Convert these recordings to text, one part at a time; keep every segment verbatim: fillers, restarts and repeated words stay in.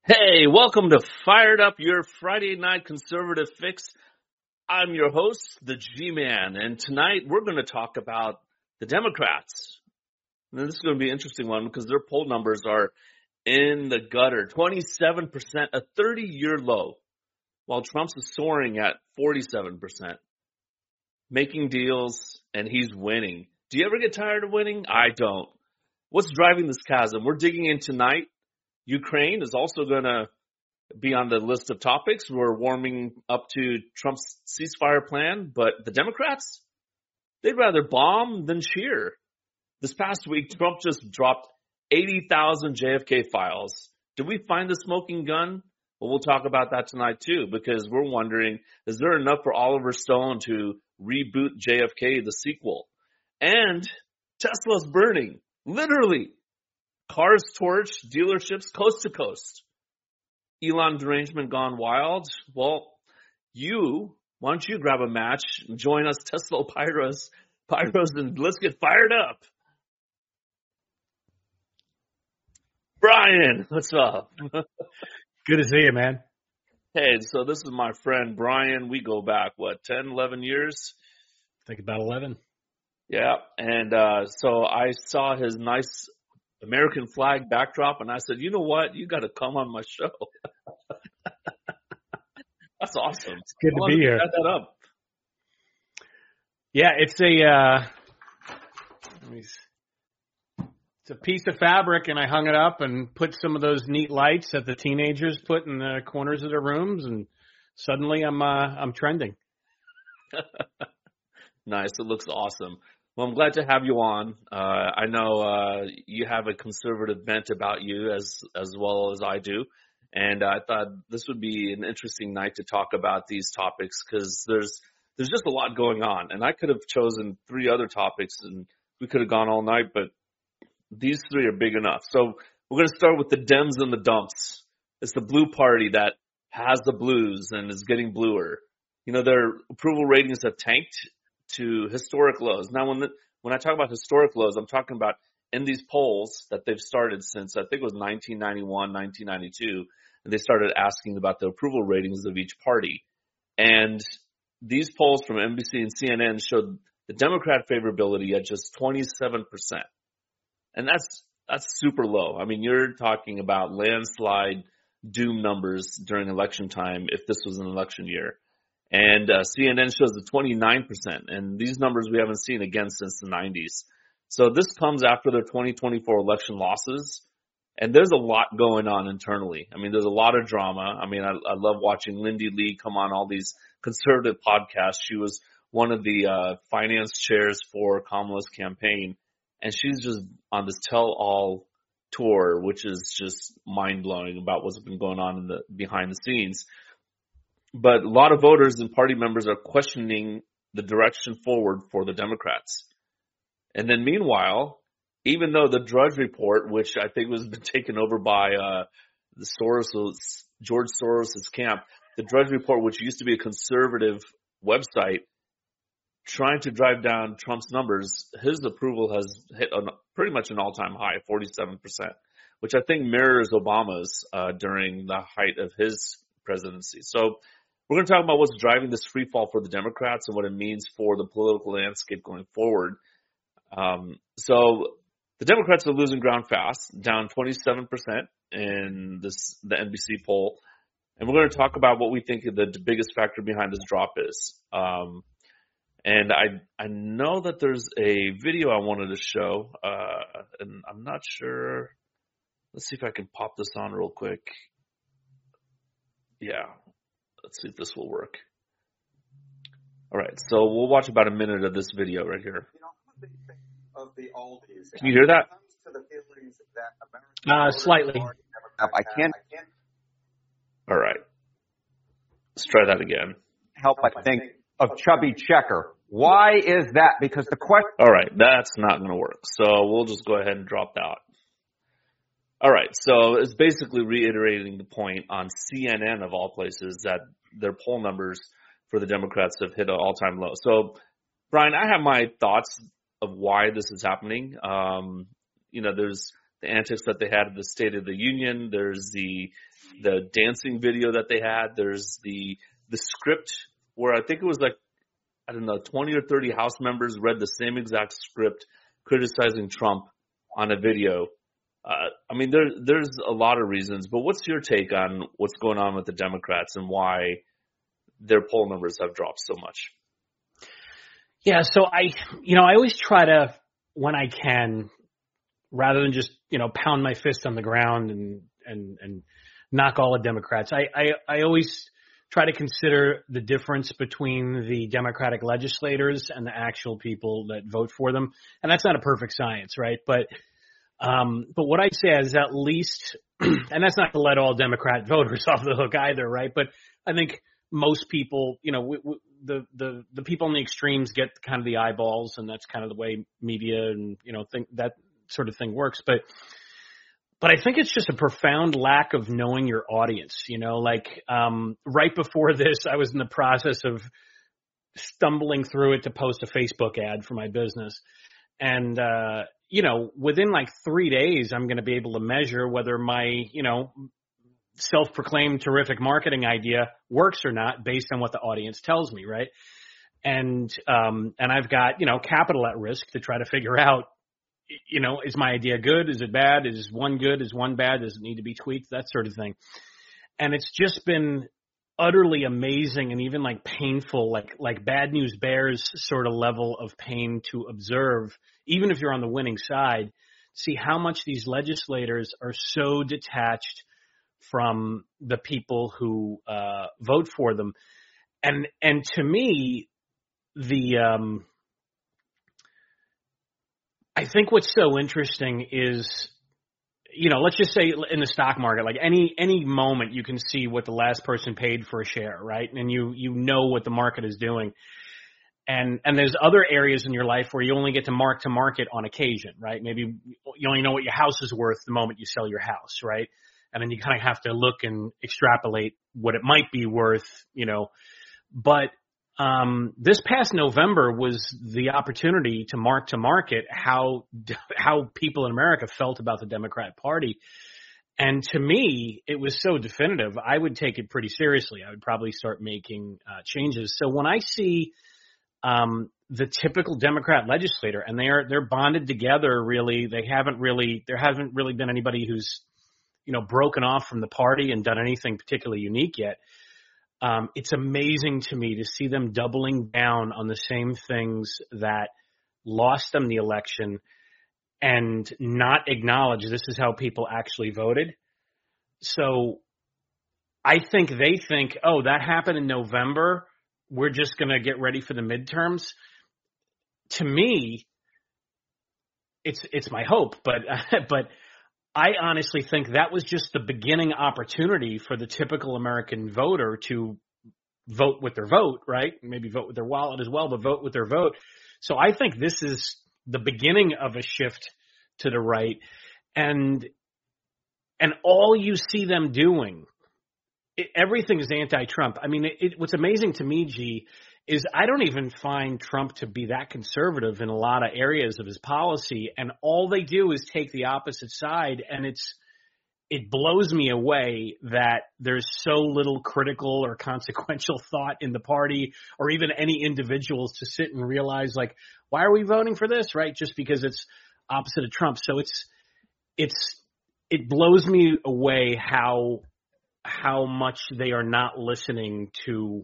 Hey, welcome to Fired Up, your Friday night conservative fix. I'm your host, the G-Man, and tonight we're going to talk about the Democrats. And this is going to be an interesting one because their poll numbers are in the gutter, twenty-seven percent, a thirty-year low, while Trump's is soaring at forty-seven percent, making deals, and he's winning. Do you ever get tired of winning? I don't. What's driving this chasm? We're digging in tonight. Ukraine is also going to be on the list of topics. We're warming up to Trump's ceasefire plan, but the Democrats, they'd rather bomb than cheer. This past week, Trump just dropped eighty thousand J F K files. Did we find the smoking gun? Well, we'll talk about that tonight too, because we're wondering, is there enough for Oliver Stone to reboot J F K, the sequel? And Tesla's burning, literally. Cars torched, dealerships coast to coast. Elon derangement gone wild. Well, you, why don't you grab a match and join us, Tesla Pyros, Pyros, and let's get fired up. Brian, what's up? Good to see you, man. Hey, so this is my friend Brian. We go back, what, ten, eleven years? I think about eleven. Yeah, and uh, so I saw his nice American flag backdrop, and I said, you know what? You got to come on my show. That's awesome. It's good I to be here. Set that up. Yeah, it's a uh, it's a piece of fabric, and I hung it up and put some of those neat lights that the teenagers put in the corners of their rooms, and suddenly I'm uh, I'm trending. Nice. It looks awesome. Well, I'm glad to have you on. Uh, I know uh, you have a conservative bent about you as as well as I do, and I thought this would be an interesting night to talk about these topics because there's there's just a lot going on. And I could have chosen three other topics, and we could have gone all night, but these three are big enough. So we're going to start with the Dems and the dumps. It's the blue party that has the blues and is getting bluer. You know, their approval ratings have tanked to historic lows. Now, when the, when I talk about historic lows, I'm talking about in these polls that they've started since, I think it was nineteen ninety-one, nineteen ninety-two, and they started asking about the approval ratings of each party. And these polls from N B C and C N N showed the Democrat favorability at just twenty-seven percent. And that's that's super low. I mean, you're talking about landslide doom numbers during election time if this was an election year. And uh, C N N shows the twenty-nine percent, and these numbers we haven't seen again since the nineties. So this comes after their twenty twenty-four election losses, and there's a lot going on internally. I mean, there's a lot of drama. I mean, I, I love watching Lindy Lee come on all these conservative podcasts. She was one of the uh, finance chairs for Kamala's campaign, and she's just on this tell-all tour, which is just mind-blowing about what's been going on in the behind the scenes. But a lot of voters and party members are questioning the direction forward for the Democrats. And then meanwhile, even though the Drudge Report, which I think was been taken over by uh, the Soros, George Soros' camp, the Drudge Report, which used to be a conservative website, trying to drive down Trump's numbers, his approval has hit a, pretty much an all-time high, forty-seven percent, which I think mirrors Obama's uh, during the height of his presidency. So we're going to talk about what's driving this free fall for the Democrats and what it means for the political landscape going forward. Um, so the Democrats are losing ground fast, down twenty-seven percent in this the N B C poll. And we're going to talk about what we think the biggest factor behind this drop is. Um, and I I know that there's a video I wanted to show, uh, and I'm not sure. Let's see if I can pop this on real quick. Yeah. Let's see if this will work. All right, so we'll watch about a minute of this video right here. Of the oldies. Can you hear that? Uh, slightly. I can't All right. Let's try that again. help but think of Chubby Checker. Why is that? Because the question. All right, that's not going to work. So we'll just go ahead and drop that out. All right, so it's basically reiterating the point on C N N of all places that their poll numbers for the Democrats have hit an all-time low. So, Brian, I have my thoughts of why this is happening. Um, you know, there's the antics that they had at the State of the Union. There's the the dancing video that they had. There's the the script where I think it was like, I don't know, twenty or thirty House members read the same exact script criticizing Trump on a video. Uh, I mean, there, there's a lot of reasons, but what's your take on what's going on with the Democrats and why their poll numbers have dropped so much? Yeah, so I, you know, I always try to, when I can, rather than just, you know, pound my fist on the ground and, and, and knock all the Democrats, I, I, I always try to consider the difference between the Democratic legislators and the actual people that vote for them. And that's not a perfect science, right? But, um, but what I'd say is at least, and that's not to let all Democrat voters off the hook either, right? But I think most people, you know, w- w- the, the, the people in the extremes get kind of the eyeballs, and that's kind of the way media and, you know, think that sort of thing works. But, but I think it's just a profound lack of knowing your audience, you know, like, um, right before this, I was in the process of stumbling through it to post a Facebook ad for my business. And, uh, you know, within like three days, I'm going to be able to measure whether my, you know, self-proclaimed terrific marketing idea works or not based on what the audience tells me, right? And um, and I've got, you know, capital at risk to try to figure out, you know, is my idea good? Is it bad? Is one good? Is one bad? Does it need to be tweaked? That sort of thing. And it's just been utterly amazing and even like painful, like like Bad News Bears sort of level of pain to observe, even if you're on the winning side, see how much these legislators are so detached from the people who uh, vote for them. And and to me, the um, I think what's so interesting is, you know, let's just say in the stock market, like any any moment you can see what the last person paid for a share, right? And you you know what the market is doing. And and there's other areas in your life where you only get to mark to market on occasion, right? Maybe you only know what your house is worth the moment you sell your house, right? And then you kind of have to look and extrapolate what it might be worth, you know. But um, this past November was the opportunity to mark to market how how people in America felt about the Democrat Party. And to me, it was so definitive. I would take it pretty seriously. I would probably start making uh, changes. So when I see um, the typical Democrat legislator, and they are they're bonded together, really, they haven't really there hasn't really been anybody who's, you know, broken off from the party and done anything particularly unique yet. Um, it's amazing to me to see them doubling down on the same things that lost them the election and not acknowledge this is how people actually voted. So I think they think, oh, that happened in November. We're just going to get ready for the midterms. To me, it's it's my hope, but but I honestly think that was just the beginning opportunity for the typical American voter to vote with their vote, right? Maybe vote with their wallet as well, but vote with their vote. So I think this is the beginning of a shift to the right. And and all you see them doing, it, everything is anti-Trump. I mean, it, it, what's amazing to me, G, is I don't even find Trump to be that conservative in a lot of areas of his policy. And all they do is take the opposite side. And it's it blows me away that there's so little critical or consequential thought in the party or even any individuals to sit and realize, like, why are we voting for this, right? Just because it's opposite of Trump. So it's it's it blows me away how how much they are not listening to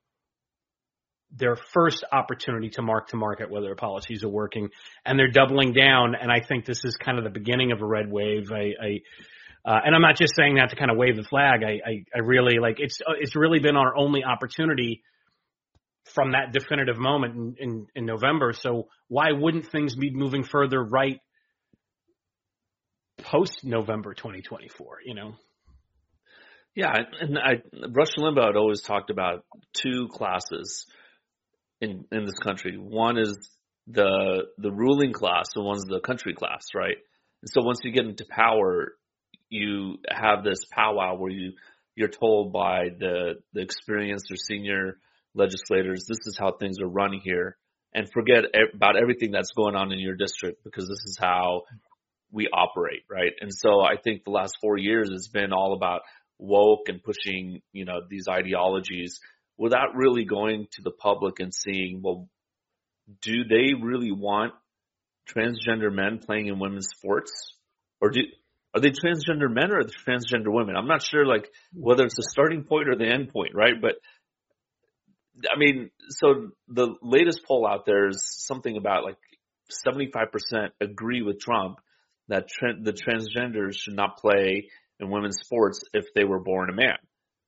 their first opportunity to mark to market whether their policies are working, and they're doubling down. And I think this is kind of the beginning of a red wave. I, I uh, and I'm not just saying that to kind of wave the flag. I, I, I really like it's it's really been our only opportunity from that definitive moment in, in, in November. So why wouldn't things be moving further right post November twenty twenty-four? You know. Yeah, and I, Rush Limbaugh had always talked about two classes in in this country. One is the the ruling class, and one's the country class, right? And so once you get into power, you have this powwow where you you're told by the the experienced or senior legislators, this is how things are run here, and forget about everything that's going on in your district, because this is how we operate, right? And so I think the last four years has been all about woke and pushing, you know, these ideologies without really going to the public and seeing, well, do they really want transgender men playing in women's sports? Or do are they transgender men or are they transgender women? I'm not sure, like, whether it's the starting point or the end point, right? But I mean, so the latest poll out there is something about like seventy-five percent agree with Trump that tra- the transgenders should not play in women's sports if they were born a man.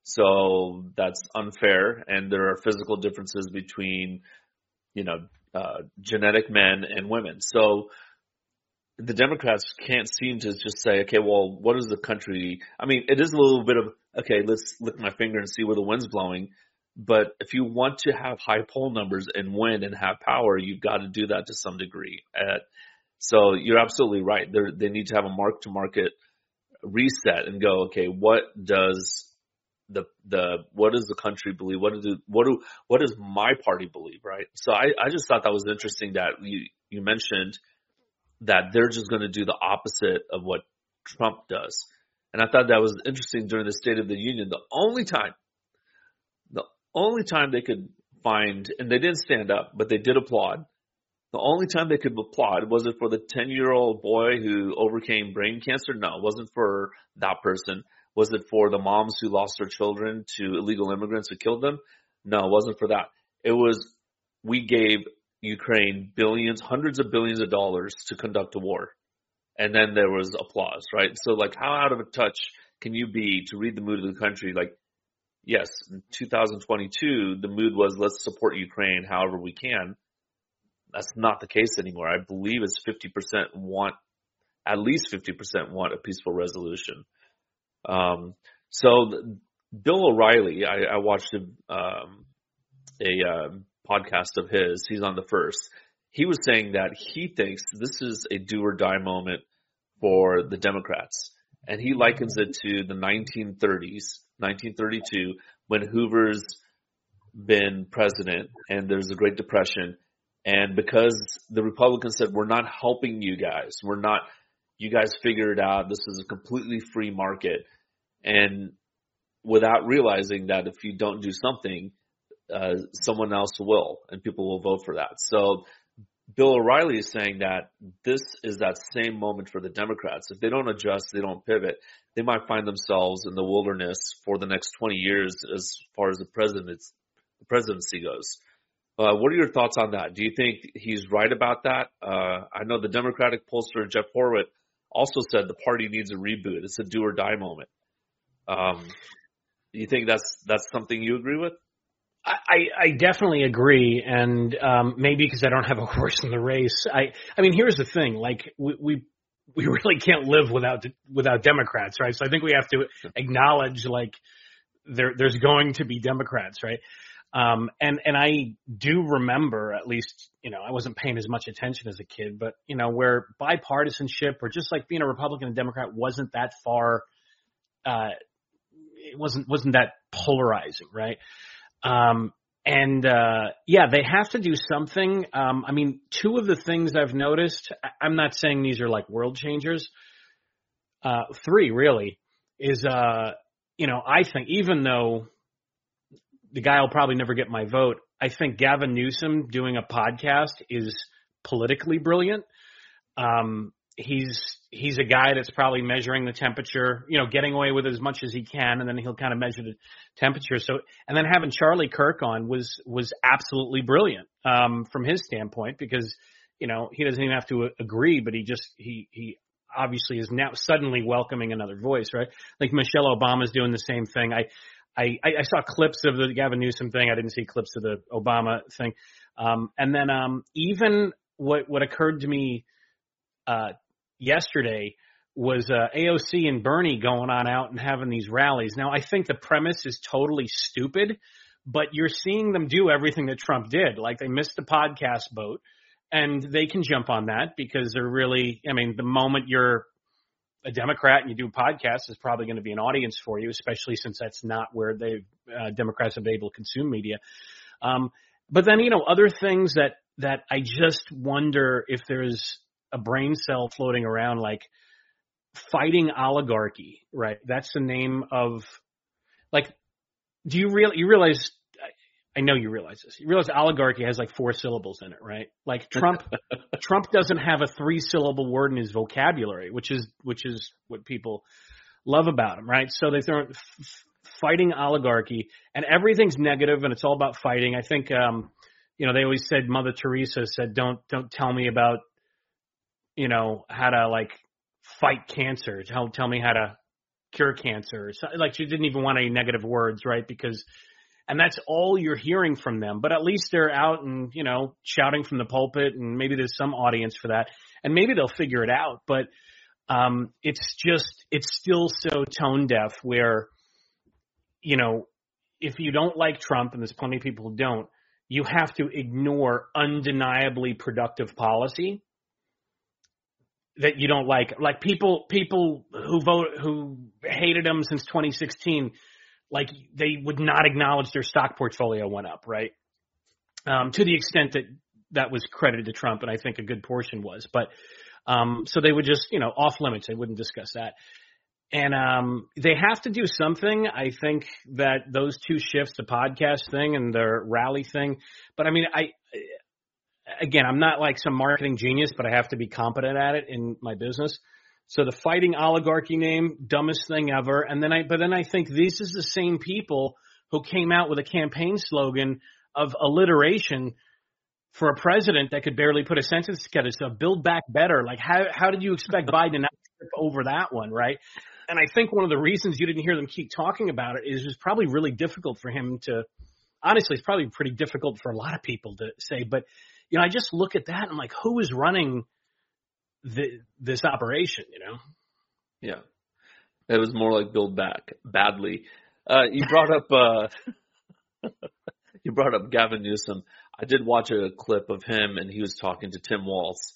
So that's unfair, and there are physical differences between, you know, uh, genetic men and women. So the Democrats can't seem to just say, okay, well, what is the country? I mean, it is a little bit of, okay, let's lick my finger and see where the wind's blowing. But if you want to have high poll numbers and win and have power, you've got to do that to some degree. Uh, so you're absolutely right. They're, they need to have a mark-to-market reset and go, okay, what does the the what does the country believe? What do what do what does my party believe? Right. So I, I just thought that was interesting that you you mentioned that they're just going to do the opposite of what Trump does, and I thought that was interesting during the State of the Union. The only time, the only time they could find, and they didn't stand up, but they did applaud. The only time they could applaud, was it for the ten-year-old boy who overcame brain cancer? No, it wasn't for that person. Was it for the moms who lost their children to illegal immigrants who killed them? No, it wasn't for that. It was, we gave Ukraine billions, hundreds of billions of dollars to conduct a war. And then there was applause, right? So like, how out of touch can you be to read the mood of the country? Like, yes, in two thousand twenty-two, the mood was, let's support Ukraine however we can. That's not the case anymore. I believe it's fifty percent want, at least fifty percent want a peaceful resolution. Um, so the, Bill O'Reilly, I, I watched a, um, a uh, podcast of his. He's on the First. He was saying that he thinks this is a do or die moment for the Democrats. And he likens it to the nineteen thirties, nineteen thirty-two, when Hoover's been president and there's a Great Depression. And because the Republicans said, we're not helping you guys, we're not, you guys figure it out, this is a completely free market. And without realizing that if you don't do something, uh, someone else will, and people will vote for that. So Bill O'Reilly is saying that this is that same moment for the Democrats. If they don't adjust, they don't pivot, they might find themselves in the wilderness for the next twenty years as far as the president's, the presidency goes. Uh, what are your thoughts on that? Do you think he's right about that? Uh, I know the Democratic pollster Jeff Horowitz also said the party needs a reboot. It's a do or die moment. Um, do you think that's that's something you agree with? I, I definitely agree, and um, maybe because I don't have a horse in the race. I, I mean, here's the thing: like we, we, we really can't live without without Democrats, right? So I think we have to acknowledge like there, there's going to be Democrats, right? Um, and and I do remember, at least, you know, I wasn't paying as much attention as a kid, but you know, where bipartisanship or just like being a Republican and Democrat wasn't that far. Uh, it wasn't wasn't that polarizing, right? Um, and, uh, yeah, they have to do something. Um, I mean, two of the things I've noticed, I'm not saying these are like world changers. Uh, three really is, uh, you know, I think even though the guy will probably never get my vote, I think Gavin Newsom doing a podcast is politically brilliant. Um, he's, he's a guy that's probably measuring the temperature, you know, getting away with as much as he can, and then he'll kind of measure the temperature. So, and then having Charlie Kirk on was, was absolutely brilliant, um, from his standpoint, because, you know, he doesn't even have to agree, but he just, he, he obviously is now suddenly welcoming another voice, right? Like Michelle Obama's doing the same thing. I, I, I saw clips of the Gavin Newsom thing. I didn't see clips of the Obama thing. Um, and then, um, even what, what occurred to me, uh, yesterday was uh, A O C and Bernie going on out and having these rallies. Now, I think the premise is totally stupid, but you're seeing them do everything that Trump did. Like they missed the podcast boat, and they can jump on that because they're really, I mean, the moment you're a Democrat and you do a podcast, there's probably going to be an audience for you, especially since that's not where they uh, Democrats have been able to consume media. Um, but then, you know, other things that, that I just wonder if there's a brain cell floating around like fighting oligarchy, right? That's the name of, like, do you real you realize? I know you realize this. You realize oligarchy has like four syllables in it, right? Like Trump, Trump doesn't have a three syllable word in his vocabulary, which is which is what people love about him, right? So they throw f- fighting oligarchy, and everything's negative, and it's all about fighting. I think, um, you know, they always said Mother Teresa said, "Don't don't tell me about, you know, how to like fight cancer. Tell tell me how to cure cancer." So, like she didn't even want any negative words, right? Because, and that's all you're hearing from them. But at least they're out and, you know, shouting from the pulpit, and maybe there's some audience for that, and maybe they'll figure it out. But um, it's just, it's still so tone deaf where, you know, if you don't like Trump, and there's plenty of people who don't, you have to ignore undeniably productive policy that you don't like. Like people, people who vote, who hated him since twenty sixteen, like they would not acknowledge their stock portfolio went up, right? Um, to the extent that that was credited to Trump, and I think a good portion was. But um, so they would just, you know, off limits. They wouldn't discuss that. And um, they have to do something. I think that those two shifts, the podcast thing and the rally thing. But I mean, I again, I'm not like some marketing genius, but I have to be competent at it in my business. So the fighting oligarchy name, dumbest thing ever. And then I, but then I think this is the same people who came out with a campaign slogan of alliteration for a president that could barely put a sentence together. So build back better. Like how, how did you expect Biden to not trip over that one? Right. And I think one of the reasons you didn't hear them keep talking about it is it was probably really difficult for him to, honestly, it's probably pretty difficult for a lot of people to say, but you know, I just look at that and I'm like, who is running the, this operation, you know? Yeah. It was more like build back badly. Uh, you brought up, uh, you brought up Gavin Newsom. I did watch a clip of him and he was talking to Tim Walz,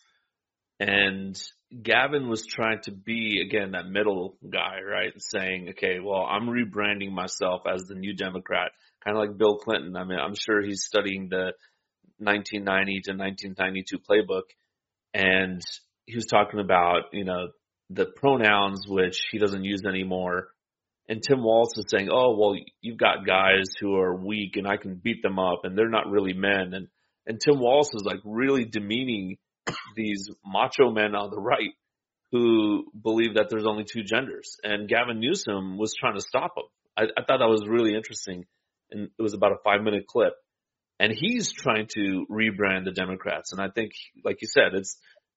and Gavin was trying to be, again, that middle guy, right? Saying, okay, well, I'm rebranding myself as the new Democrat, kind of like Bill Clinton. I mean, I'm sure he's studying the nineteen ninety to nineteen ninety-two playbook, and he was talking about, you know, the pronouns which he doesn't use anymore. And Tim Walz is saying, oh, well, you've got guys who are weak and I can beat them up and they're not really men. And, and Tim Walz is like really demeaning these macho men on the right who believe that there's only two genders. And Gavin Newsom was trying to stop him. I, I thought that was really interesting. And it was about a five minute clip. And he's trying to rebrand the Democrats. And I think, like you said, it's,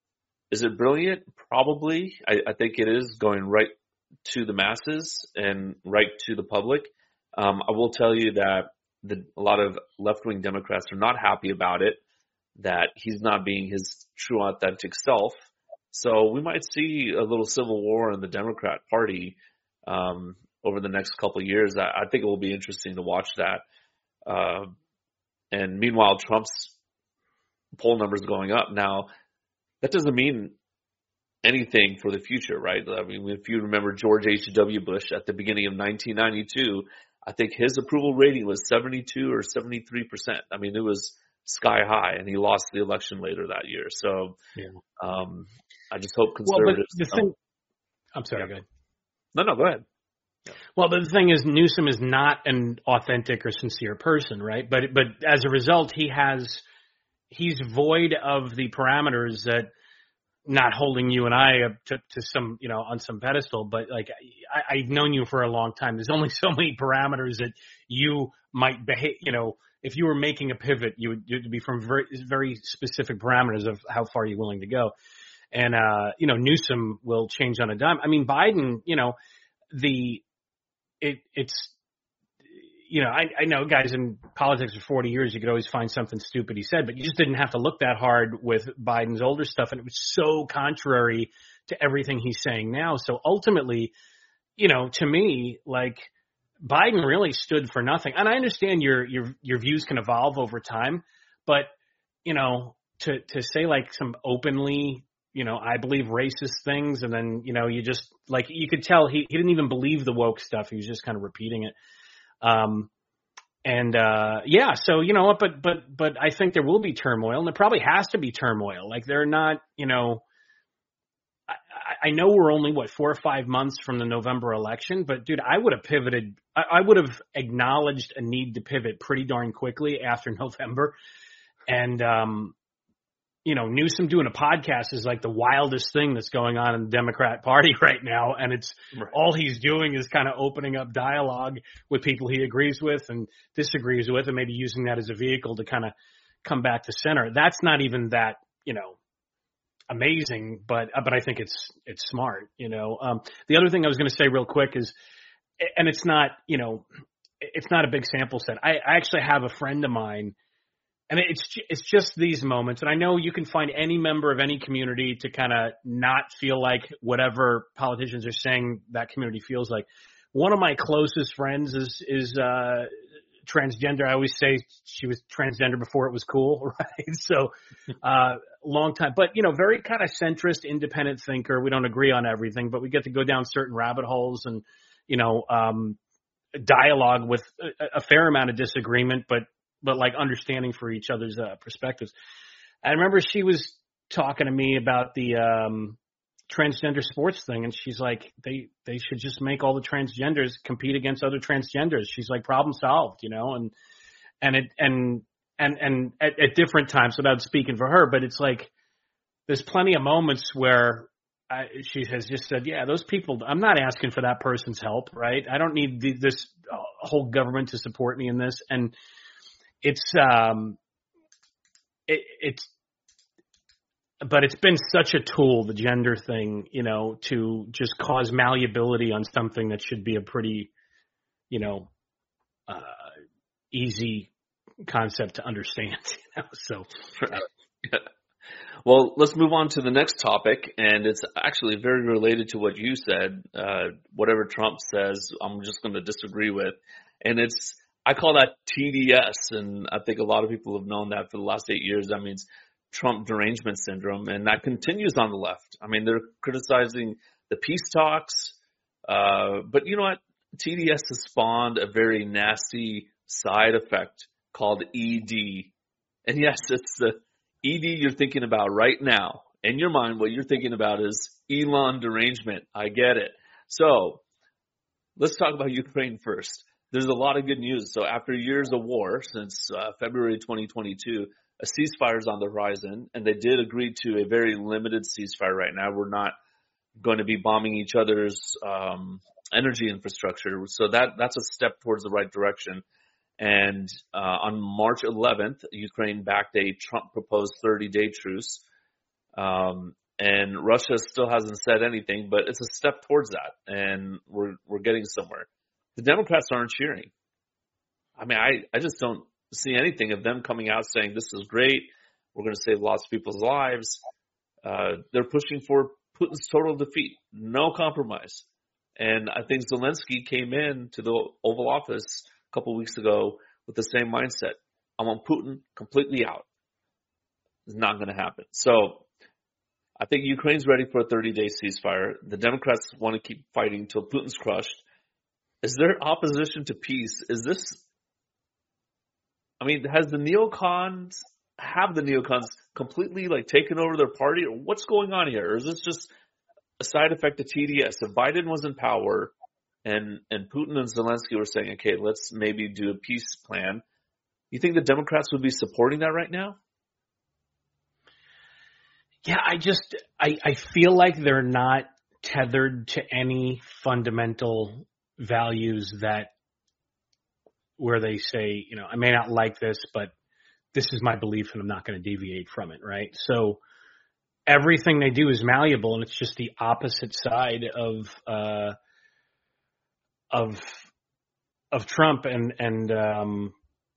is it brilliant? Probably. I, I think it is going right to the masses and right to the public. Um, I will tell you that the, a lot of left-wing Democrats are not happy about it, that he's not being his true authentic self. So we might see a little civil war in the Democrat Party um, over the next couple of years. I, I think it will be interesting to watch that. Uh, and meanwhile, Trump's poll numbers going up. Now, that doesn't mean anything for the future, right? I mean, if you remember George H W. Bush at the beginning of nineteen ninety-two, I think his approval rating was seventy-two or seventy-three percent. I mean, it was sky high, and he lost the election later that year. So yeah. um, I just hope conservatives. Well, but the thing, I'm sorry, yeah. go ahead. No, no, go ahead. Yeah. Well, but the thing is, Newsom is not an authentic or sincere person, right? But but as a result, he has he's void of the parameters that. Not holding you and I up to, to some, you know, on some pedestal, but like I, I've known you for a long time. There's only so many parameters that you might behave. You know, if you were making a pivot, you would you'd be from very very specific parameters of how far you're willing to go. And uh, you know, Newsom will change on a dime. I mean, Biden, you know, the it it's. You know, I, I know guys in politics for forty years, you could always find something stupid he said, but you just didn't have to look that hard with Biden's older stuff. And it was so contrary to everything he's saying now. So ultimately, you know, to me, like Biden really stood for nothing. And I understand your, your, your views can evolve over time, but you know, to, to say like some openly, you know, I believe racist things. And then, you know, you just like, you could tell he, he didn't even believe the woke stuff. He was just kind of repeating it. Um, and, uh, yeah, so, you know, but, but, but I think there will be turmoil, and there probably has to be turmoil. Like they're not, you know, I know we're only, what, four or five months from the November election, but, dude, I would have pivoted. I, I would have acknowledged a need to pivot pretty darn quickly after November. And, um, you know, Newsom doing a podcast is like the wildest thing that's going on in the Democrat Party right now. And it's right. all he's doing is kind of opening up dialogue with people he agrees with and disagrees with, and maybe using that as a vehicle to kind of come back to center. That's not even that, you know, amazing, but but I think it's it's smart, you know. Um, the other thing I was going to say real quick is, and it's not, you know, it's not a big sample set. I, I actually have a friend of mine, and it's it's just these moments, and I know you can find any member of any community to kind of not feel like whatever politicians are saying that community feels like. One of my closest friends is is uh, transgender. I always say she was transgender before it was cool, right? So, uh, long time, but you know, very kind of centrist, independent thinker. We don't agree on everything, but we get to go down certain rabbit holes and, you know, um, dialogue with a, a fair amount of disagreement, but, but like understanding for each other's uh, perspectives. I remember she was talking to me about the, um, transgender sports thing. And she's like, they, they should just make all the transgenders compete against other transgenders. She's like, problem solved, you know, and, and it, and, and, and at, at different times without speaking for her, but it's like, there's plenty of moments where I, she has just said, yeah, those people, I'm not asking for that person's help, right? I don't need the, this whole government to support me in this. And it's, um, it, it's, but it's been such a tool, the gender thing, you know, to just cause malleability on something that should be a pretty, you know, uh, easy concept to understand. You know? So, yeah. Well, let's move on to the next topic, and it's actually very related to what you said. Uh, whatever Trump says, I'm just going to disagree with, and it's I call that T D S, and I think a lot of people have known that for the last eight years. That means Trump derangement syndrome, and that continues on the left. I mean, they're criticizing the peace talks, uh, but you know what? T D S has spawned a very nasty side effect called E D. And yes, it's the E D you're thinking about right now. In your mind, what you're thinking about is Elon derangement. I get it. So let's talk about Ukraine first. There's a lot of good news. So after years of war, since uh, February twenty twenty-two, a ceasefire is on the horizon, and they did agree to a very limited ceasefire right now. We're not going to be bombing each other's um, energy infrastructure. So that that's a step towards the right direction. And uh, on March eleventh, Ukraine backed a Trump-proposed thirty-day truce. Um, and Russia still hasn't said anything, but it's a step towards that, and we're we're getting somewhere. The Democrats aren't cheering. I mean, I, I just don't see anything of them coming out saying this is great. We're going to save lots of people's lives. Uh, they're pushing for Putin's total defeat, no compromise. And I think Zelensky came in to the Oval Office a couple of weeks ago with the same mindset. I want Putin completely out. It's not going to happen. So I think Ukraine's ready for a thirty-day ceasefire. The Democrats want to keep fighting until Putin's crushed. Is there opposition to peace? Is this, I mean, has the neocons, have the neocons completely like taken over their party? Or what's going on here? Or is this just a side effect of T D S? If Biden was in power and, and Putin and Zelensky were saying, okay, let's maybe do a peace plan, you think the Democrats would be supporting that right now? Yeah, I just, I, I feel like they're not tethered to any fundamental values that where they say, you know, I may not like this, but this is my belief and I'm not going to deviate from it, right? So everything they do is malleable, and it's just the opposite side of uh, of of Trump. And and um,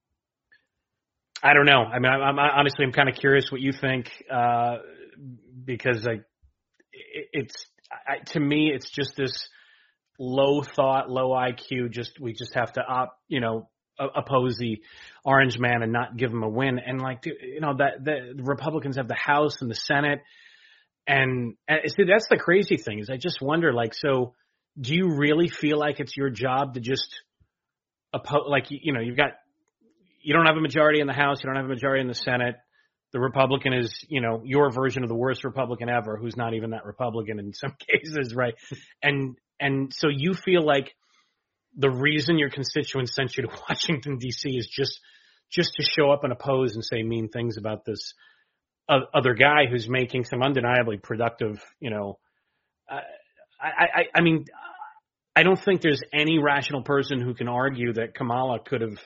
I don't know. I mean, I'm, I'm honestly, I'm kind of curious what you think, uh, because like it, it's I, to me, it's just this low thought, low I Q. Just we just have to op, you know, oppose the orange man and not give him a win. And like, you know, that the Republicans have the House and the Senate, and, and see, that's the crazy thing is I just wonder, like, so do you really feel like it's your job to just oppose? Like, you know, you've got, you don't have a majority in the House, you don't have a majority in the Senate. The Republican is, you know, your version of the worst Republican ever, who's not even that Republican in some cases, right? And and so you feel like the reason your constituents sent you to Washington, D C is just just to show up and oppose and say mean things about this other guy who's making some undeniably productive, you know, uh, I, I, I mean, I don't think there's any rational person who can argue that Kamala could have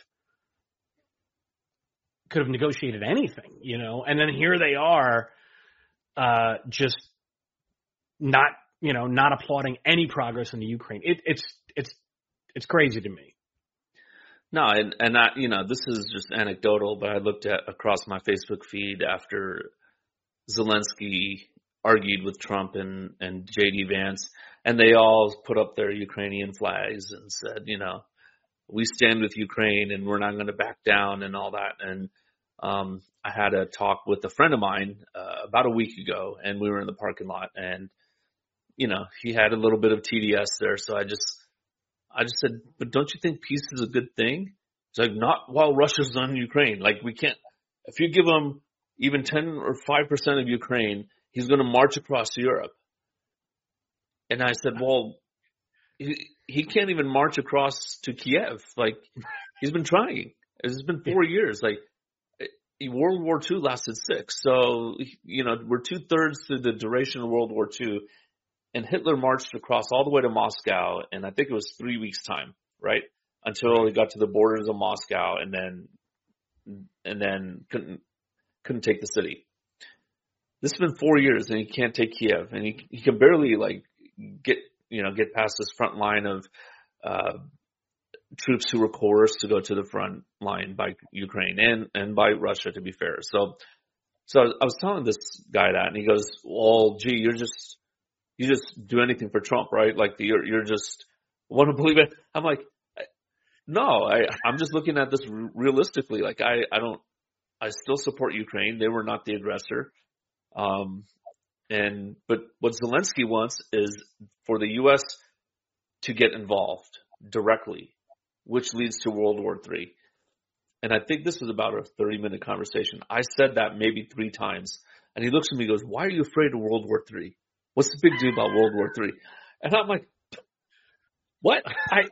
could have negotiated anything, you know, and then here they are, uh, just not, you know, not applauding any progress in the Ukraine. It, it's, it's, it's crazy to me. No, and, and I, you know, this is just anecdotal, but I looked at across my Facebook feed after Zelensky argued with Trump and, and J D Vance, and they all put up their Ukrainian flags and said, you know, we stand with Ukraine and we're not going to back down and all that. And um, I had a talk with a friend of mine uh, about a week ago, and we were in the parking lot, and, you know, he had a little bit of T D S there. So I just, I just said, but don't you think peace is a good thing? It's like, not while Russia's on Ukraine. Like, we can't, if you give him even ten or five percent of Ukraine, he's going to march across Europe. And I said, well, he, he can't even march across to Kiev. Like, he's been trying. It's been four years. Like, World War Two lasted six. So, you know, we're two thirds through the duration of World War Two. And Hitler marched across all the way to Moscow, and I think it was three weeks' time, right? Until he got to the borders of Moscow, and then and then couldn't couldn't take the city. This has been four years, and he can't take Kiev, and he he can barely like get you know get past this front line of uh, troops who were coerced to go to the front line by Ukraine and and by Russia, to be fair. So so I was telling this guy that, and he goes, "Well, gee, you're just." You just do anything for Trump, right? Like the, you're, you're just want to believe it. I'm like, no, I, I'm just looking at this realistically. Like I, I don't, I still support Ukraine. They were not the aggressor. Um, and, but what Zelensky wants is for the U S to get involved directly, which leads to World War Three. And I think this was about a thirty minute conversation. I said that maybe three times, and he looks at me and goes, "Why are you afraid of World War Three? What's the big deal about World War Three?" And I'm like, what? I,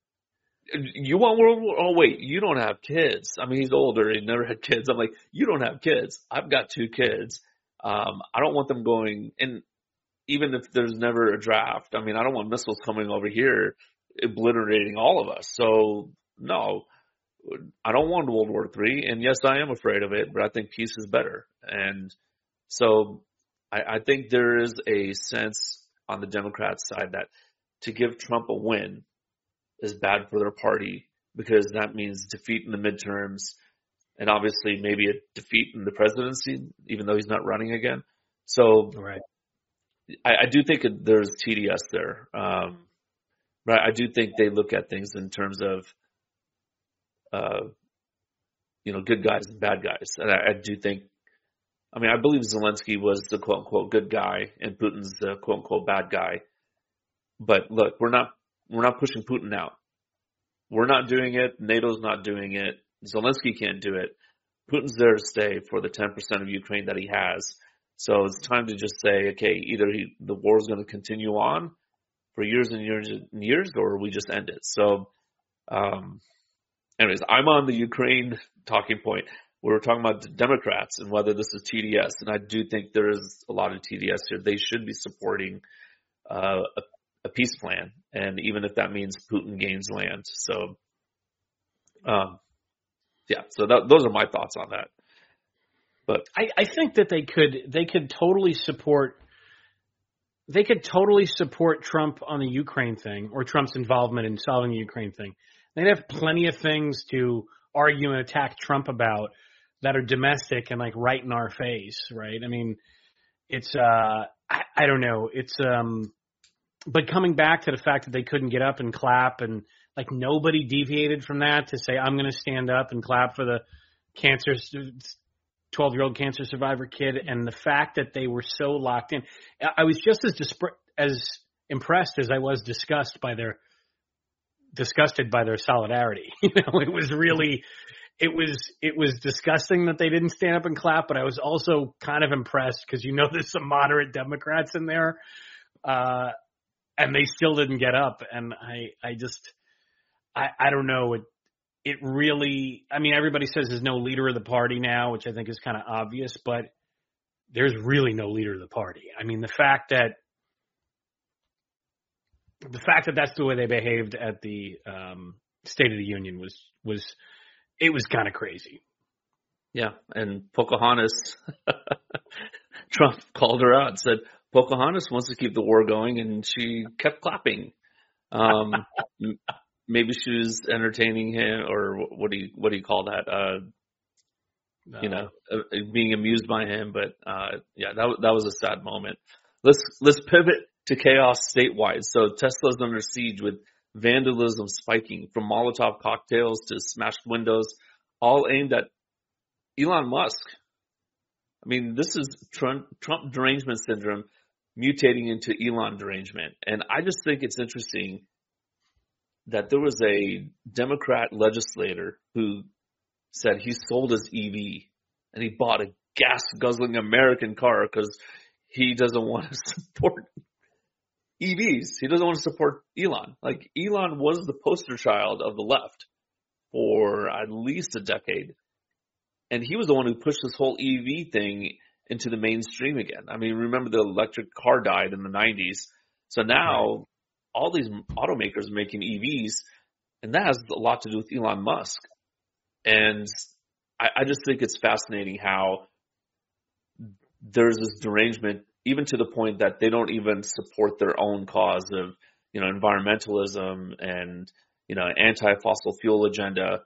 you want World War? Oh, wait, you don't have kids. I mean, he's older. He never had kids. I'm like, you don't have kids. I've got two kids. Um, I don't want them going, and even if there's never a draft, I mean, I don't want missiles coming over here obliterating all of us. So, no, I don't want World War Three. And yes, I am afraid of it, but I think peace is better. And so, I, I think there is a sense on the Democrats' side that to give Trump a win is bad for their party because that means defeat in the midterms and obviously maybe a defeat in the presidency, even though he's not running again. So right. I, I do think there's T D S there. Um, but I do think they look at things in terms of, uh, you know, good guys and bad guys. And I, I do think I mean, I believe Zelensky was the quote unquote good guy and Putin's the quote unquote bad guy. But look, we're not we're not pushing Putin out. We're not doing it. NATO's not doing it. Zelensky can't do it. Putin's there to stay for the ten percent of Ukraine that he has. So it's time to just say, okay, either he, the war is going to continue on for years and years and years, or we just end it. So, um, anyways, I'm on the Ukraine talking point. We were talking about the Democrats and whether this is T D S, and I do think there is a lot of T D S here. They should be supporting uh, a, a peace plan, and even if that means Putin gains land. So, um, yeah. So that, those are my thoughts on that. But I, I think that they could they could totally support they could totally support Trump on the Ukraine thing or Trump's involvement in solving the Ukraine thing. They'd have plenty of things to argue and attack Trump about that are domestic and like right in our face, right? I mean, it's, uh, I, I don't know. It's, um, but coming back to the fact that they couldn't get up and clap and like nobody deviated from that to say, I'm going to stand up and clap for the cancer, twelve year old cancer survivor kid. And the fact that they were so locked in, I was just as, disp- as impressed as I was disgusted by their, disgusted by their solidarity. You know, it was really, it was it was disgusting that they didn't stand up and clap, but I was also kind of impressed because you know there's some moderate Democrats in there, uh, and they still didn't get up. And I I just I I don't know it it really I mean everybody says there's no leader of the party now, which I think is kind of obvious, but there's really no leader of the party. I mean the fact that the fact that that's the way they behaved at the um, State of the Union was was. It was kind of crazy. Yeah, and Pocahontas, Trump called her out and said, Pocahontas wants to keep the war going, and she kept clapping. Um, maybe she was entertaining him, or what do you what do you call that? Uh, you know, uh, being amused by him. But uh, yeah, that that was a sad moment. Let's let's pivot to chaos statewide. So Tesla's under siege with vandalism spiking, from Molotov cocktails to smashed windows, all aimed at Elon Musk. I mean, this is Trump, Trump derangement syndrome mutating into Elon derangement. And I just think it's interesting that there was a Democrat legislator who said he sold his E V and he bought a gas-guzzling American car because he doesn't want to support E Vs. He doesn't want to support Elon. Like, Elon was the poster child of the left for at least a decade. And he was the one who pushed this whole E V thing into the mainstream again. I mean, remember the electric car died in the nineties. So now all these automakers are making E Vs, and that has a lot to do with Elon Musk. And I, I just think it's fascinating how there's this derangement, even to the point that they don't even support their own cause of, you know, environmentalism and, you know, anti-fossil fuel agenda.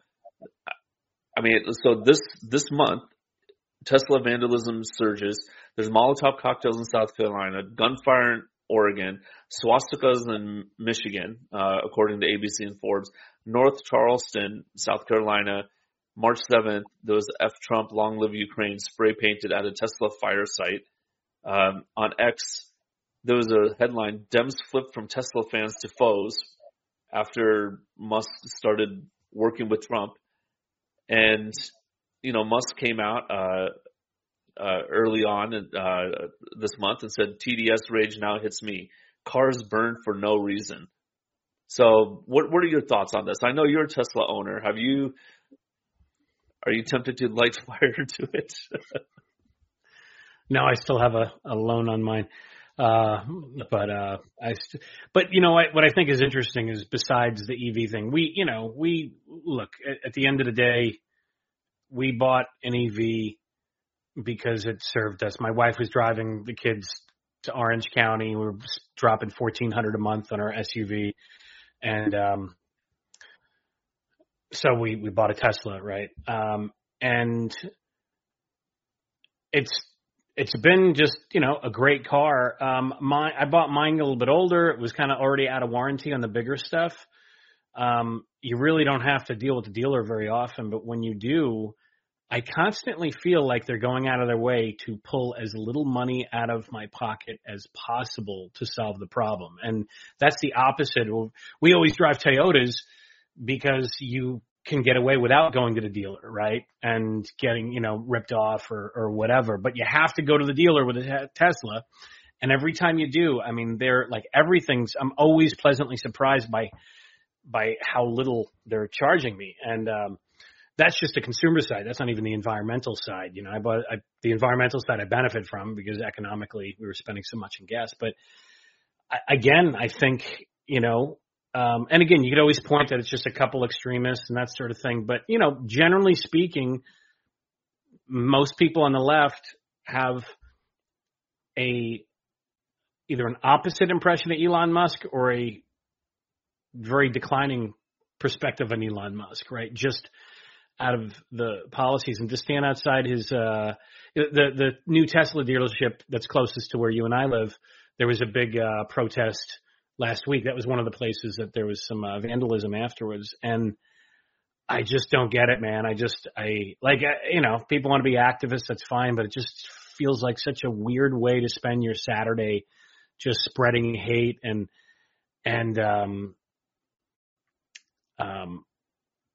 I mean, so this, this month, Tesla vandalism surges. There's Molotov cocktails in South Carolina, gunfire in Oregon, swastikas in Michigan, uh, according to A B C and Forbes, North Charleston, South Carolina, March seventh, there was F Trump, Long Live Ukraine, spray painted at a Tesla fire site. Um, on X, there was a headline, Dems flip from Tesla fans to foes after Musk started working with Trump. And, you know, Musk came out uh, uh, early on uh, this month and said, T D S rage now hits me. Cars burned for no reason. So what what are your thoughts on this? I know you're a Tesla owner. Have you, are you tempted to light fire to it? No, I still have a, a loan on mine. Uh, but, uh, I, st- but you know what, what I think is interesting is besides the E V thing, we, you know, we look at, at the end of the day, we bought an E V because it served us. My wife was driving the kids to Orange County. We were dropping fourteen hundred dollars a month on our S U V. And, um, so we, we bought a Tesla, right? Um, and it's, It's been just, you know, a great car. Um, my, I bought mine a little bit older. It was kind of already out of warranty on the bigger stuff. Um, you really don't have to deal with the dealer very often, but when you do, I constantly feel like they're going out of their way to pull as little money out of my pocket as possible to solve the problem. And that's the opposite. We always drive Toyotas because you can get away without going to the dealer, right? And getting, you know, ripped off or, or whatever. But you have to go to the dealer with a Tesla. And every time you do, I mean, they're like everything's, I'm always pleasantly surprised by, by how little they're charging me. And, um, that's just the consumer side. That's not even the environmental side. You know, I bought I, the environmental side I benefit from because economically we were spending so much in gas. But I, again, I think, you know, Um, and again, you could always point that it's just a couple extremists and that sort of thing. But, you know, generally speaking, most people on the left have a either an opposite impression of Elon Musk or a very declining perspective on Elon Musk, right? Just out of the policies, and to stand outside his uh, the the new Tesla dealership that's closest to where you and I live, there was a big uh, protest last week. That was one of the places that there was some uh, vandalism afterwards. And I just don't get it, man. I just, I like, you know, people want to be activists. That's fine. But it just feels like such a weird way to spend your Saturday, just spreading hate and, and, um, um,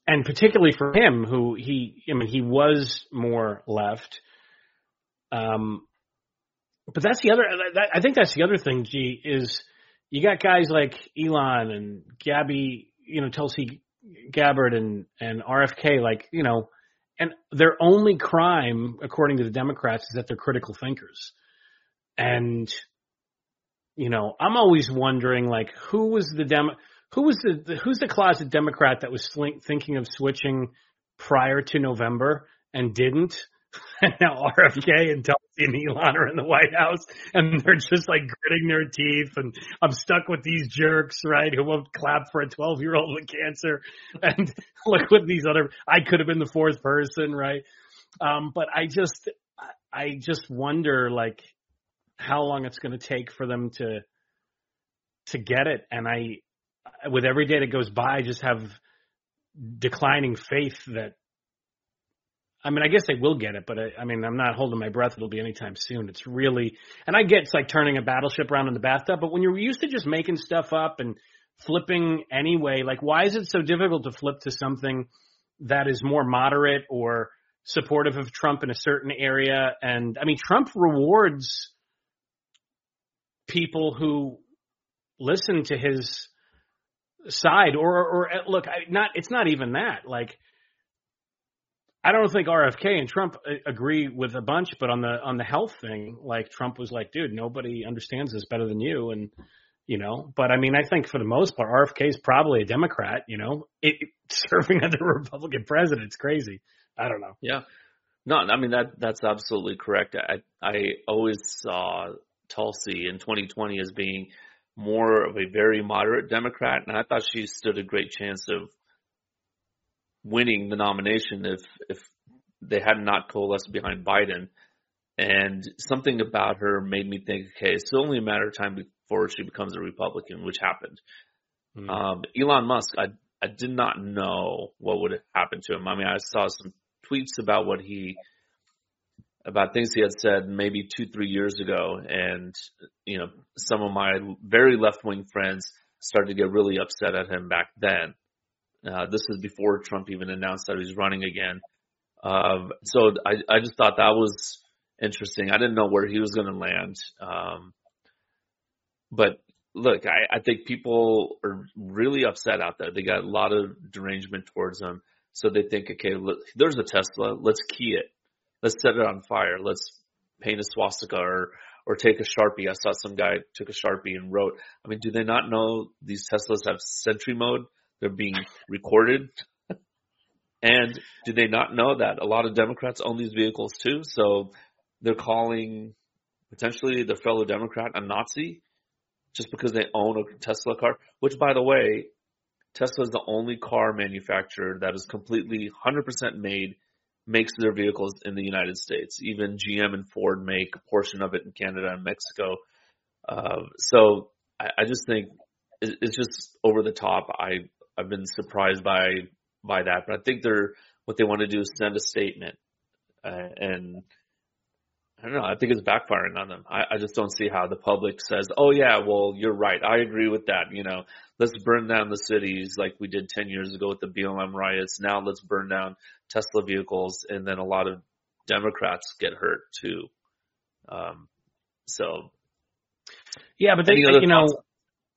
and particularly for him, who he, I mean, he was more left. Um, but that's the other, that, I think that's the other thing, G, is you got guys like Elon and Gabby, you know, Tulsi Gabbard and, and R F K, like, you know, and their only crime, according to the Democrats, is that they're critical thinkers. And, you know, I'm always wondering, like, who was the Demo, who was the, the who's the closet Democrat that was thinking of switching prior to November and didn't? And now R F K and Tulsi and Elon are in the White House, and they're just like gritting their teeth. And I'm stuck with these jerks, right, who won't clap for a twelve-year-old with cancer. And look with these other. I could have been the fourth person, right? Um, but I just, I just wonder, like, how long it's going to take for them to to get it. And I, with every day that goes by, I just have declining faith that. I mean, I guess they will get it, but I, I mean, I'm not holding my breath. It'll be anytime soon. It's really, and I get it's like turning a battleship around in the bathtub, but when you're used to just making stuff up and flipping anyway, like, why is it so difficult to flip to something that is more moderate or supportive of Trump in a certain area? And I mean, Trump rewards people who listen to his side or, or, or look, I, not, it's not even that. Like, I don't think R F K and Trump agree with a bunch, but on the on the health thing, like, Trump was like, dude, nobody understands this better than you. And, you know, but I mean, I think for the most part, R F K is probably a Democrat, you know, it, serving under a Republican president. It's crazy. I don't know. Yeah. No, I mean, that that's absolutely correct. I, I always saw Tulsi in twenty twenty as being more of a very moderate Democrat, and I thought she stood a great chance of winning the nomination if if they had not coalesced behind Biden. And something about her made me think, okay, it's only a matter of time before she becomes a Republican, which happened. Mm-hmm. Um, Elon Musk, I I did not know what would happen to him. I mean, I saw some tweets about what he about things he had said maybe two, three years ago, and you know, some of my very left-wing friends started to get really upset at him back then. Uh, this is before Trump even announced that he's running again. Uh, so I, I just thought that was interesting. I didn't know where he was going to land. Um, but look, I, I think people are really upset out there. They got a lot of derangement towards him. So they think, okay, look, there's a Tesla. Let's key it. Let's set it on fire. Let's paint a swastika or, or take a Sharpie. I saw some guy took a Sharpie and wrote. I mean, do they not know these Teslas have Sentry mode? They're being recorded. And do they not know that a lot of Democrats own these vehicles too? So they're calling potentially their fellow Democrat a Nazi just because they own a Tesla car, which, by the way, Tesla is the only car manufacturer that is completely one hundred percent made, makes their vehicles in the United States. Even G M and Ford make a portion of it in Canada and Mexico. Uh, so I, I just think it, it's just over the top. I, I've been surprised by by that, but I think they're what they want to do is send a statement, uh, and I don't know. I think it's backfiring on them. I, I just don't see how the public says, "Oh yeah, well you're right. I agree with that." You know, let's burn down the cities like we did ten years ago with the B L M riots. Now let's burn down Tesla vehicles, and then a lot of Democrats get hurt too. Um, so yeah, but they, you know. Thoughts?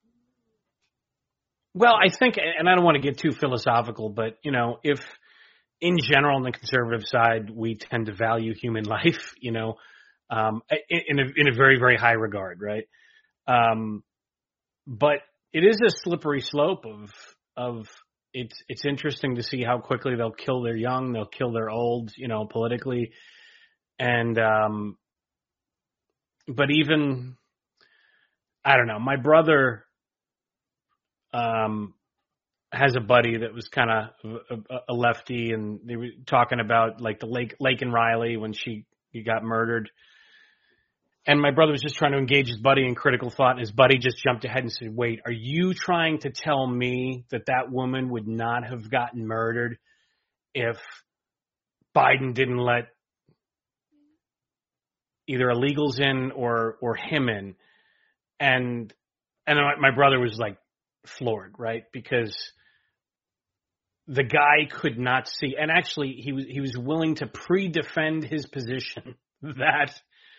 Well, I think, and I don't want to get too philosophical, but, you know, if in general on the conservative side, we tend to value human life, you know, um, in a, in a very, very high regard, right? Um, but it is a slippery slope of, of it's, it's interesting to see how quickly they'll kill their young, they'll kill their old, you know, politically. And, um, but even, I don't know, my brother, Um, has a buddy that was kind of a, a lefty, and they were talking about like the Lake, Laken Riley when she he got murdered. And my brother was just trying to engage his buddy in critical thought, and his buddy just jumped ahead and said, "Wait, are you trying to tell me that that woman would not have gotten murdered if Biden didn't let either illegals in or or him in?" And and my brother was like floored, right? Because the guy could not see, and actually he was he was willing to pre-defend his position that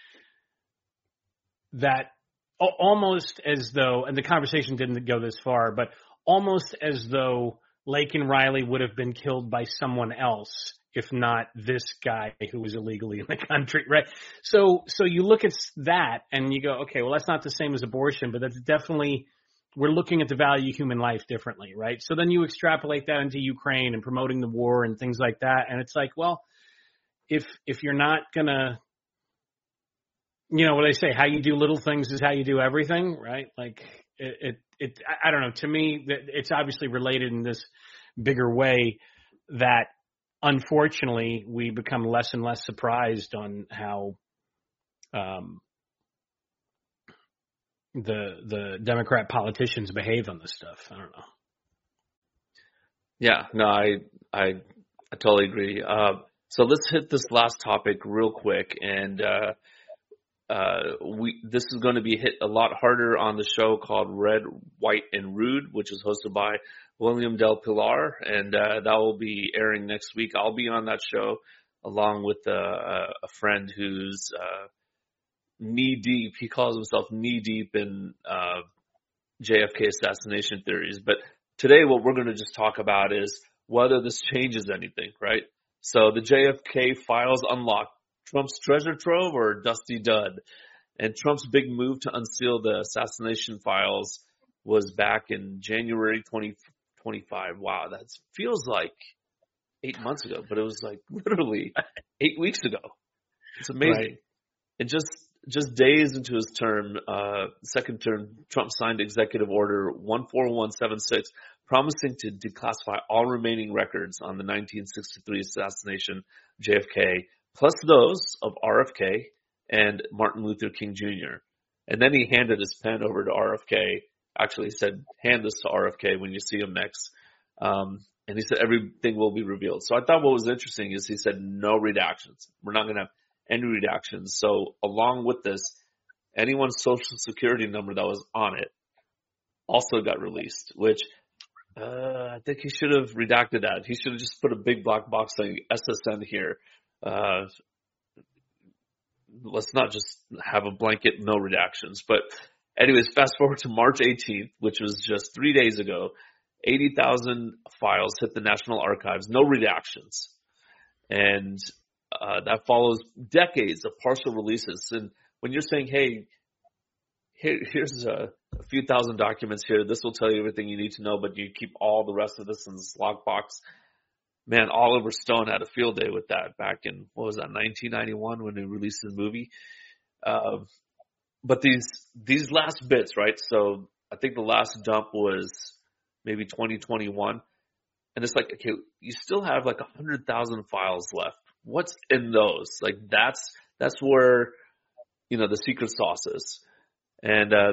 that almost as though, and the conversation didn't go this far, but almost as though Laken Riley would have been killed by someone else, if not this guy who was illegally in the country, right? So, so you look at that and you go, okay, well, that's not the same as abortion, but that's definitely, we're looking at the value of human life differently, right? So then you extrapolate that into Ukraine and promoting the war and things like that. And it's like, well, if, if you're not gonna, you know what they say, how you do little things is how you do everything, right? Like it, it, it I don't know. To me, it's obviously related in this bigger way that unfortunately we become less and less surprised on how, um, the, the Democrat politicians behave on this stuff. I don't know. Yeah, no, I, I, I totally agree. Uh, so let's hit this last topic real quick. And, uh, Uh, we, this is going to be hit a lot harder on the show called Red, White, and Rude, which is hosted by William Del Pilar, and uh, that will be airing next week. I'll be on that show along with uh, a friend who's uh, knee deep. He calls himself knee deep in uh, J F K assassination theories. But today what we're going to just talk about is whether this changes anything, right? So the J F K files unlocked. Trump's treasure trove or dusty dud? And Trump's big move to unseal the assassination files was back in January twenty twenty-five. Wow, that feels like eight months ago, but it was like literally eight weeks ago. It's amazing. Right. And just just days into his term, uh, second term, Trump signed Executive Order one four one seven six, promising to declassify all remaining records on the nineteen sixty-three assassination of J F K, plus those of R F K and Martin Luther King Junior And then he handed his pen over to R F K. Actually, he said, hand this to R F K when you see him next. Um, and he said, everything will be revealed. So I thought what was interesting is he said, no redactions. We're not going to have any redactions. So along with this, anyone's social security number that was on it also got released, which uh, I think he should have redacted that. He should have just put a big black box saying S S N here. Uh, let's not just have a blanket no redactions. But anyways, fast forward to March eighteenth, which was just three days ago, eighty thousand files hit the National Archives, no redactions. And uh, that follows decades of partial releases. And when you're saying, hey, here, here's a, a few thousand documents here, this will tell you everything you need to know, but you keep all the rest of this in this lockbox. Man, Oliver Stone had a field day with that back in, what was that, nineteen ninety-one when he released his movie. Uh, but these these last bits, right? So I think the last dump was maybe twenty twenty-one. And it's like, okay, you still have like one hundred thousand files left. What's in those? Like that's that's where, you know, the secret sauce is. And uh,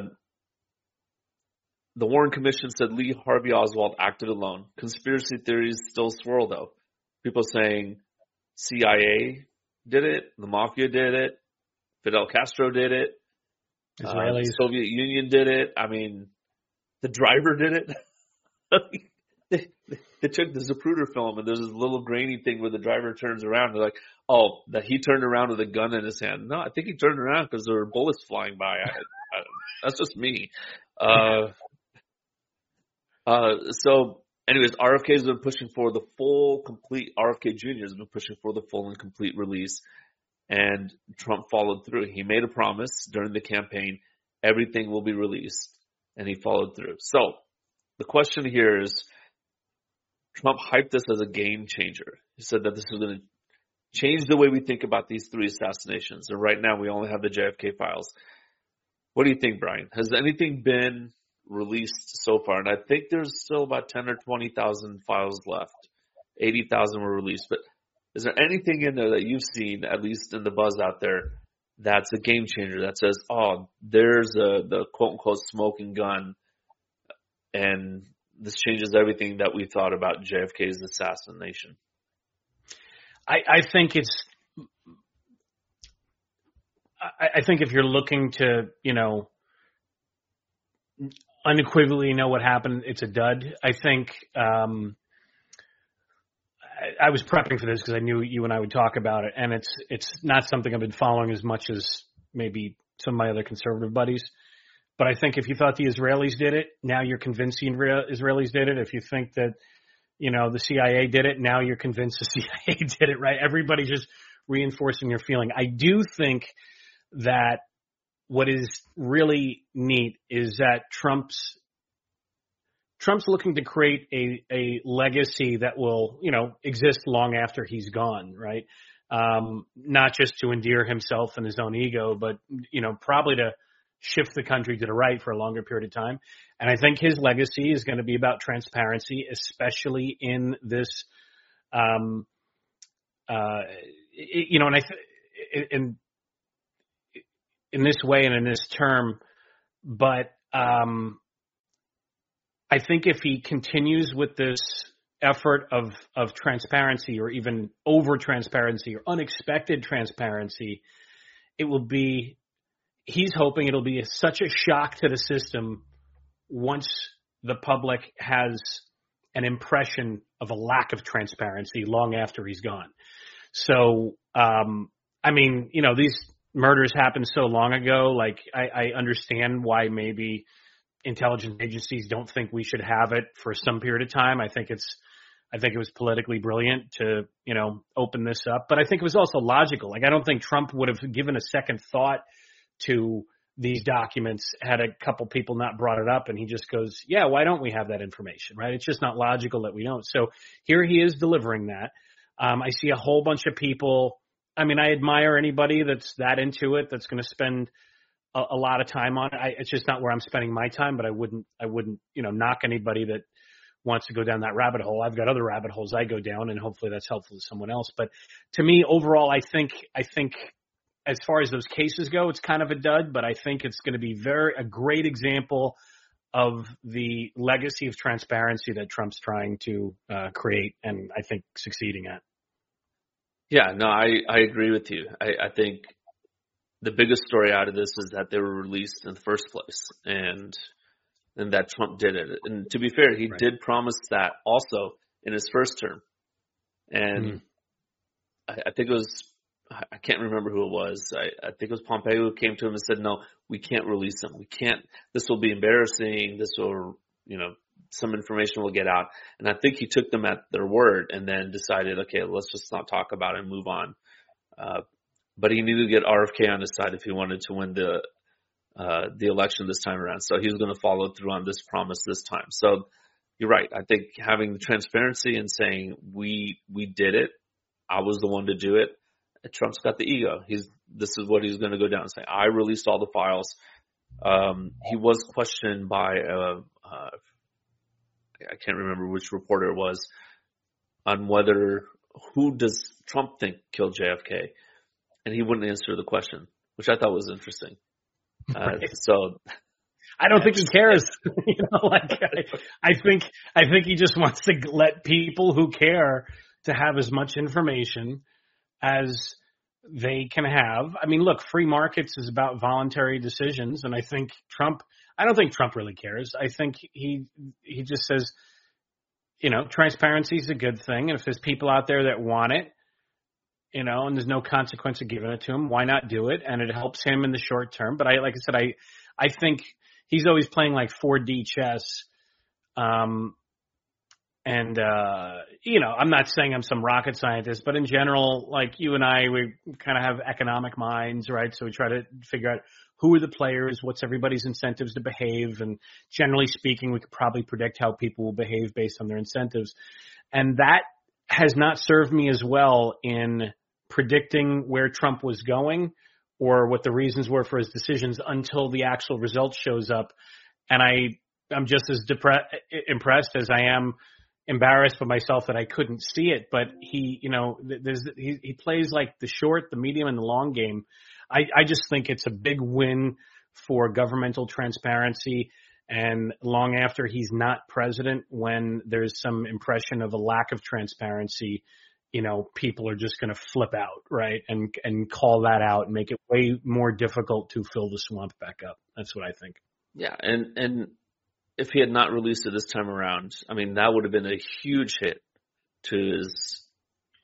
the Warren Commission said Lee Harvey Oswald acted alone. Conspiracy theories still swirl, though. People saying C I A did it, the Mafia did it, Fidel Castro did it, uh, the Soviet Union did it. I mean, the driver did it. they, they took the Zapruder film, and there's this little grainy thing where the driver turns around. They're like, oh, that he turned around with a gun in his hand. No, I think he turned around because there were bullets flying by. I, I, that's just me. Uh, Uh, so anyways, R F K has been pushing for the full, complete, R F K Junior has been pushing for the full and complete release, and Trump followed through. He made a promise during the campaign, everything will be released, and he followed through. So the question here is, Trump hyped this as a game changer. He said that this is going to change the way we think about these three assassinations. And right now we only have the J F K files. What do you think, Brian? Has anything been released so far? And I think there's still about ten or twenty thousand files left. eighty thousand were released. But is there anything in there that you've seen, at least in the buzz out there, that's a game changer that says, oh, there's a, the quote unquote smoking gun, and this changes everything that we thought about J F K's assassination? I, I think it's, I, I think if you're looking to, you know, unequivocally know what happened, it's a dud. I think um, I, I was prepping for this because I knew you and I would talk about it, and it's it's not something I've been following as much as maybe some of my other conservative buddies. But I think if you thought the Israelis did it, now you're convinced the Israelis did it. If you think that, you know, the C I A did it, now you're convinced the C I A did it, right? Everybody's just reinforcing their feeling. I do think that what is really neat is that Trump's Trump's looking to create a, a legacy that will, you know, exist long after he's gone, right? Um, not just to endear himself and his own ego, but, you know, probably to shift the country to the right for a longer period of time. And I think his legacy is going to be about transparency, especially in this, um, uh, you know, and I, th- in, in this way and in this term, but, um, I think if he continues with this effort of, of transparency or even over transparency or unexpected transparency, it will be, he's hoping it'll be a, such a shock to the system once the public has an impression of a lack of transparency long after he's gone. So, um, I mean, you know, these murders happened so long ago. Like, I, I understand why maybe intelligence agencies don't think we should have it for some period of time. I think it's, I think it was politically brilliant to, you know, open this up, but I think it was also logical. Like, I don't think Trump would have given a second thought to these documents had a couple people not brought it up, and he just goes, yeah, why don't we have that information, right? It's just not logical that we don't. So here he is delivering that. Um, I see a whole bunch of people. I mean, I admire anybody that's that into it, that's going to spend a, a lot of time on it. I, it's just not where I'm spending my time, but I wouldn't, I wouldn't, you know, knock anybody that wants to go down that rabbit hole. I've got other rabbit holes I go down, and hopefully that's helpful to someone else. But to me, overall, I think, I think as far as those cases go, it's kind of a dud, but I think it's going to be very, a great example of the legacy of transparency that Trump's trying to uh, create, and I think succeeding at. Yeah, no, I, I agree with you. I, I think the biggest story out of this is that they were released in the first place, and and that Trump did it. And to be fair, he right. did promise that also in his first term. And mm. I, I think it was, I can't remember who it was. I, I think it was Pompeo who came to him and said, no, we can't release him. We can't, this will be embarrassing. This will, you know, some information will get out. And I think he took them at their word and then decided, okay, let's just not talk about it and move on. Uh, but he needed to get R F K on his side if he wanted to win the, uh, the election this time around. So he was going to follow through on this promise this time. So you're right. I think having the transparency and saying we, we did it, I was the one to do it. Trump's got the ego. He's, this is what he's going to go down and say. I released all the files. Um, he was questioned by, uh, uh, I can't remember which reporter it was, on whether, who does Trump think killed J F K? And he wouldn't answer the question, which I thought was interesting. Uh, right. So I don't think he cares. you know, like I, I think, I think he just wants to let people who care to have as much information as they can have. I mean, look, free markets is about voluntary decisions. And I think Trump, I don't think Trump really cares. I think he, he just says, you know, transparency is a good thing. And if there's people out there that want it, you know, and there's no consequence of giving it to him, why not do it? And it helps him in the short term. But I, like I said, I, I think he's always playing like four D chess. Um, And, uh, you know, I'm not saying I'm some rocket scientist, but in general, like you and I, we kind of have economic minds, right? So we try to figure out who are the players, what's everybody's incentives to behave. And generally speaking, we could probably predict how people will behave based on their incentives. And that has not served me as well in predicting where Trump was going or what the reasons were for his decisions until the actual result shows up. And I, I'm just as depre- impressed as I am embarrassed by myself that I couldn't see it, but he, you know, there's, he, he plays like the short, the medium, and the long game. I, I just think it's a big win for governmental transparency. And long after he's not president, when there's some impression of a lack of transparency, you know, people are just going to flip out, right? And, and call that out and make it way more difficult to fill the swamp back up. That's what I think. Yeah. And, and, if he had not released it this time around, I mean, that would have been a huge hit to his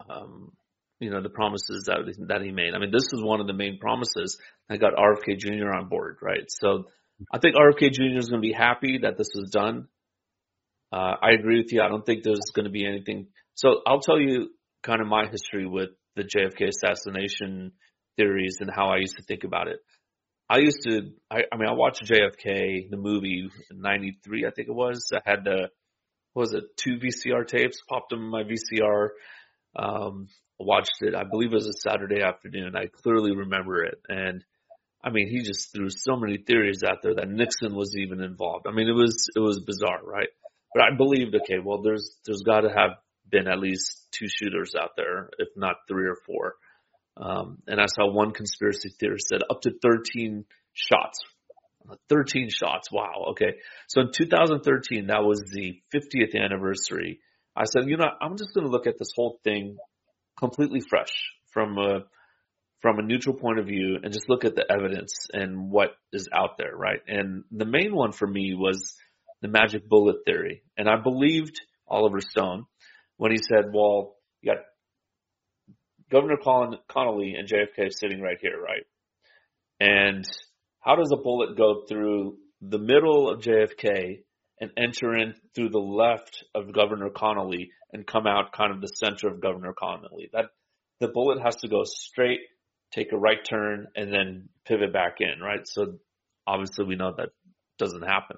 um, you know, the promises that that he made. I mean, this is one of the main promises that got R F K Junior on board, right? So I think R F K Junior is going to be happy that this was done. Uh, I agree with you. I don't think there's going to be anything. So I'll tell you kind of my history with the J F K assassination theories and how I used to think about it. I used to, I, I mean, I watched J F K, the movie in ninety-three, I think it was. I had the, what was it, two V C R tapes, popped them in my V C R, um, watched it. I believe it was a Saturday afternoon. I clearly remember it. And I mean, he just threw so many theories out there that Nixon was even involved. I mean, it was, it was bizarre, right? But I believed, okay, well, there's, there's got to have been at least two shooters out there, if not three or four. Um, and I saw one conspiracy theorist said up to thirteen shots. thirteen shots. Wow. Okay. So in two thousand thirteen, that was the fiftieth anniversary. I said, you know, I'm just going to look at this whole thing completely fresh from a, from a neutral point of view and just look at the evidence and what is out there. Right. And the main one for me was the magic bullet theory. And I believed Oliver Stone when he said, well, you got Governor Con- Connolly and J F K sitting right here, right? And how does a bullet go through the middle of J F K and enter in through the left of Governor Connolly and come out kind of the center of Governor Connolly? That the bullet has to go straight, take a right turn, and then pivot back in, right? So obviously we know that doesn't happen.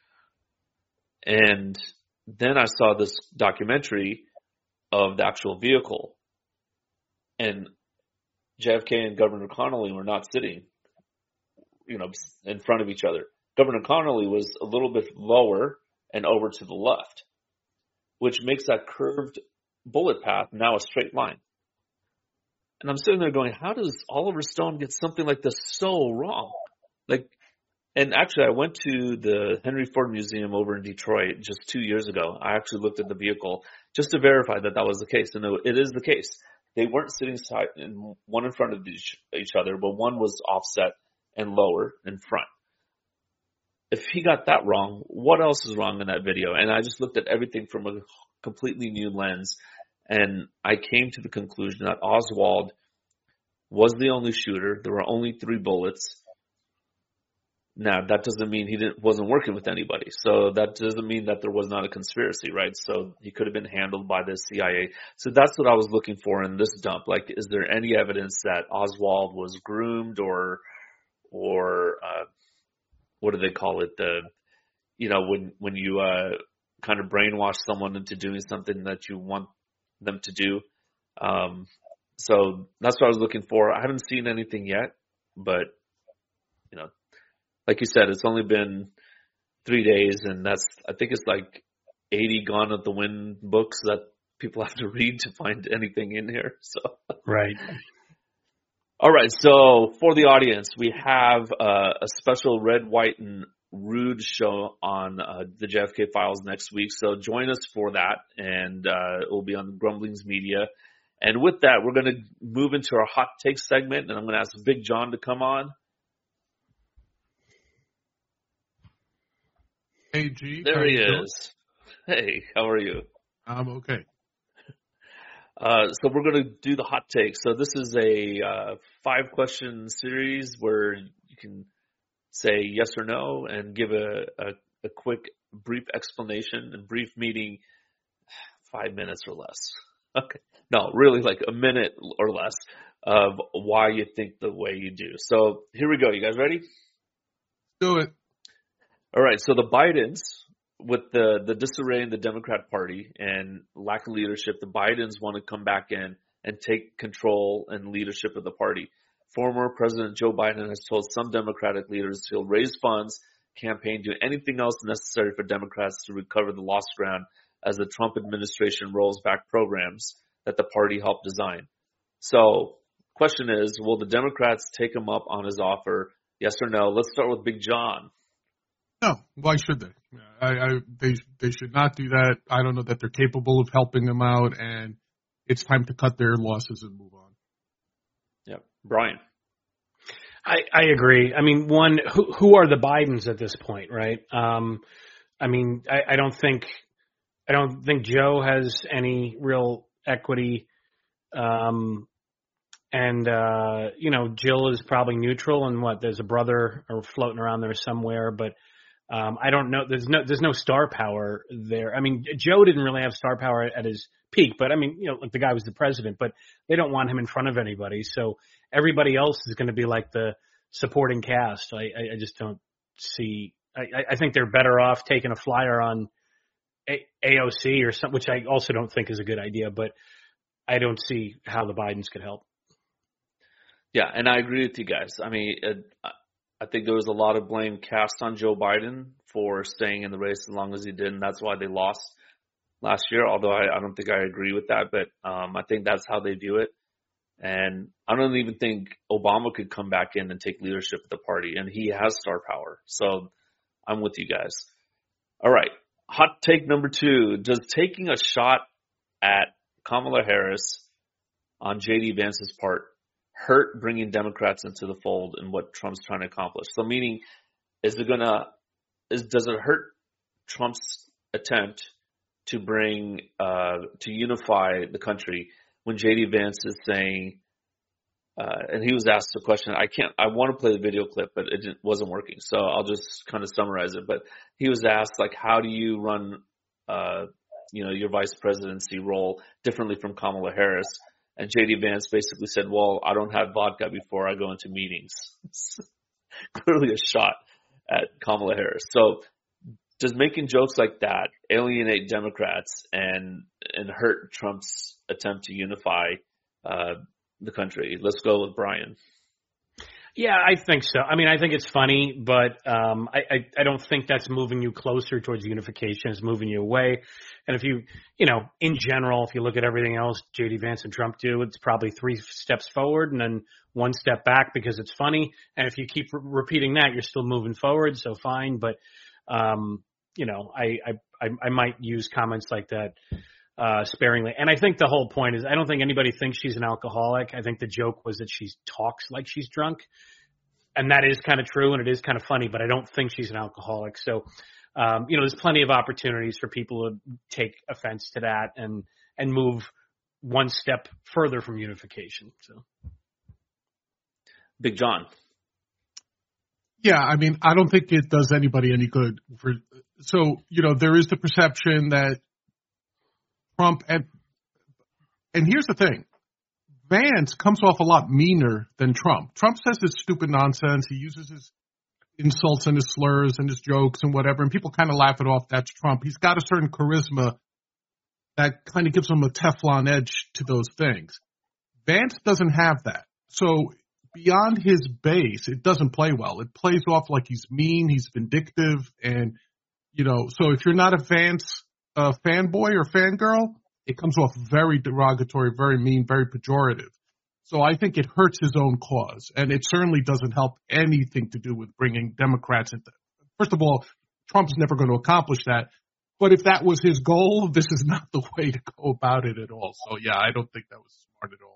And then I saw this documentary of the actual vehicle. And J F K and Governor Connolly were not sitting, you know, in front of each other. Governor Connolly was a little bit lower and over to the left, which makes that curved bullet path now a straight line. And I'm sitting there going, how does Oliver Stone get something like this so wrong? Like, and actually I went to the Henry Ford Museum over in Detroit just two years ago. I actually looked at the vehicle just to verify that that was the case. And it is the case. They weren't sitting side in, one in front of each, each other, but one was offset and lower in front. If he got that wrong, what else is wrong in that video? And I just looked at everything from a completely new lens, and I came to the conclusion that Oswald was the only shooter. There were only three bullets. Now, that doesn't mean he didn't, wasn't working with anybody. So that doesn't mean that there was not a conspiracy, right? So he could have been handled by the C I A. So that's what I was looking for in this dump. Like, is there any evidence that Oswald was groomed or, or, uh, what do they call it? The, you know, when, when you, uh, kind of brainwash someone into doing something that you want them to do. Um, so that's what I was looking for. I haven't seen anything yet, but, you know, like you said, it's only been three days, and that's, I think it's like eighty Gone with the Wind books that people have to read to find anything in here. So right. All right. So for the audience, we have uh, a special Red, White, and Rude show on uh, the J F K Files next week. So join us for that, and uh, it will be on Grumblings Media. And with that, we're going to move into our hot take segment, and I'm going to ask Big John to come on. Hey, G. There he is. Hey, how are you? I'm okay. Uh, so we're going to do the hot take. So this is a uh, five-question series where you can say yes or no and give a, a, a quick, brief explanation. And brief meaning five minutes or less. Okay. No, really like a minute or less of why you think the way you do. So here we go. You guys ready? Do it. All right, so the Bidens, with the, the disarray in the Democrat Party and lack of leadership, the Bidens want to come back in and take control and leadership of the party. Former President Joe Biden has told some Democratic leaders he'll raise funds, campaign, do anything else necessary for Democrats to recover the lost ground as the Trump administration rolls back programs that the party helped design. So, question is, will the Democrats take him up on his offer? Yes or no? Let's start with Big John. No, why should they? I, I, they they should not do that. I don't know that they're capable of helping them out, and it's time to cut their losses and move on. Yeah, Brian. I, I agree. I mean, one, who who are the Bidens at this point, right? Um, I mean, I, I don't think I don't think Joe has any real equity Um, and, uh, you know, Jill is probably neutral, and what, there's a brother or floating around there somewhere, but um, I don't know. There's no, there's no star power there. I mean, Joe didn't really have star power at his peak, but I mean, you know, like the guy was the president, but they don't want him in front of anybody. So everybody else is going to be like the supporting cast. I, I, I just don't see, I, I think they're better off taking a flyer on a- AOC or something, which I also don't think is a good idea, but I don't see how the Bidens could help. Yeah, and I agree with you guys. I mean, it, I think there was a lot of blame cast on Joe Biden for staying in the race as long as he did, and that's why they lost last year, although I, I don't think I agree with that, but um, I think that's how they view it. And I don't even think Obama could come back in and take leadership of the party, and he has star power. So I'm with you guys. All right, hot take number two. Does taking a shot at Kamala Harris on J D Vance's part hurt bringing Democrats into the fold and what Trump's trying to accomplish? So meaning, is it gonna, is, does it hurt Trump's attempt to bring, uh, to unify the country when J D Vance is saying, uh, and he was asked the question, I can't, I want to play the video clip, but it just wasn't working. So I'll just kind of summarize it. But he was asked, like, how do you run, uh, you know, your vice presidency role differently from Kamala Harris? And J D Vance basically said, well, I don't have vodka before I go into meetings. Clearly a shot at Kamala Harris. So does making jokes like that alienate Democrats and and hurt Trump's attempt to unify uh, the country? Let's go with Brian. Yeah, I think so. I mean, I think it's funny, but um, I, I, I don't think that's moving you closer towards unification. It's moving you away. And if you, you know, in general, if you look at everything else J D Vance and Trump do, it's probably three steps forward and then one step back because it's funny. And if you keep re- repeating that, you're still moving forward. So fine. But, um, you know, I, I, I might use comments like that uh, sparingly. And I think the whole point is I don't think anybody thinks she's an alcoholic. I think the joke was that she talks like she's drunk. And that is kind of true and it is kind of funny, but I don't think she's an alcoholic. So, um, you know, there's plenty of opportunities for people to take offense to that and, and move one step further from unification. So, Big John. Yeah, I mean, I don't think it does anybody any good. For so, you know, there is the perception that Trump and and here's the thing, Vance comes off a lot meaner than Trump. Trump says this stupid nonsense. He uses his insults and his slurs and his jokes and whatever, and people kind of laugh it off. That's Trump. He's got a certain charisma that kind of gives him a Teflon edge to those things. Vance doesn't have that. So beyond his base, it doesn't play well. It plays off like he's mean, he's vindictive, and, you know, so if you're not a Vance uh, fanboy or fangirl, it comes off very derogatory, very mean, very pejorative. So I think it hurts his own cause, and it certainly doesn't help anything to do with bringing Democrats into. First of all, Trump's never going to accomplish that. But if that was his goal, this is not the way to go about it at all. So, yeah, I don't think that was smart at all.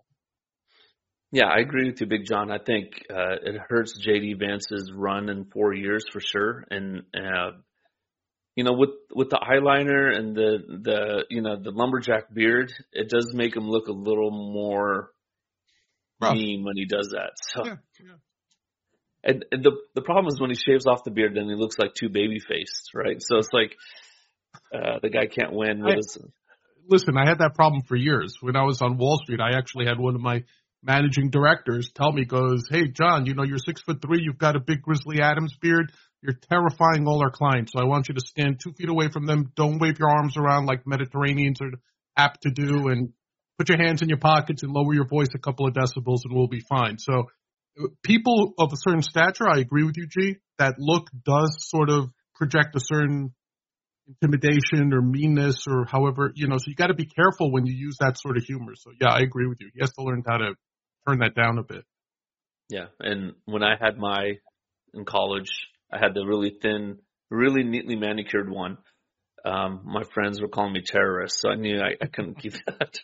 Yeah, I agree with you, Big John. I think uh, it hurts J D Vance's run in four years for sure. And, uh, you know, with with the eyeliner and the, the you know, the lumberjack beard, it does make him look a little more Rough. mean when he does that. So, yeah, yeah. And, and the the problem is when he shaves off the beard, then he looks like too baby-faced, right? So it's like uh, the guy can't win with I, his. Listen, I had that problem for years. When I was on Wall Street, I actually had one of my managing directors tell me, goes, hey, John, you know, you're six foot three. You've got a big Grizzly Adams beard. You're terrifying all our clients. So I want you to stand two feet away from them. Don't wave your arms around like Mediterraneans are apt to do. And put your hands in your pockets and lower your voice a couple of decibels and we'll be fine. So people of a certain stature, I agree with you, G, that look does sort of project a certain intimidation or meanness or however, you know, so you got to be careful when you use that sort of humor. So, yeah, I agree with you. He has to learn how to turn that down a bit. Yeah, and when I had my, in college, I had the really thin, really neatly manicured one. Um, my friends were calling me terrorist, so I knew I, I couldn't keep that.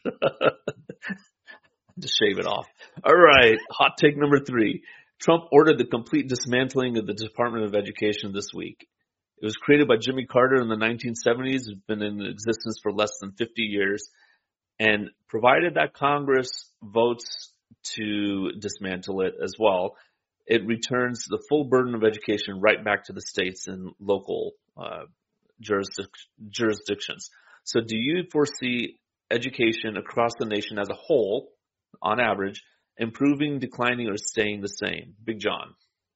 Just shave it off. All right, hot take number three. Trump ordered the complete dismantling of the Department of Education this week. It was created by Jimmy Carter in the nineteen seventies. It's been in existence for less than fifty years. And provided that Congress votes to dismantle it as well, it returns the full burden of education right back to the states and local uh, jurisdic- jurisdictions. So do you foresee education across the nation as a whole, on average, improving, declining, or staying the same? Big John.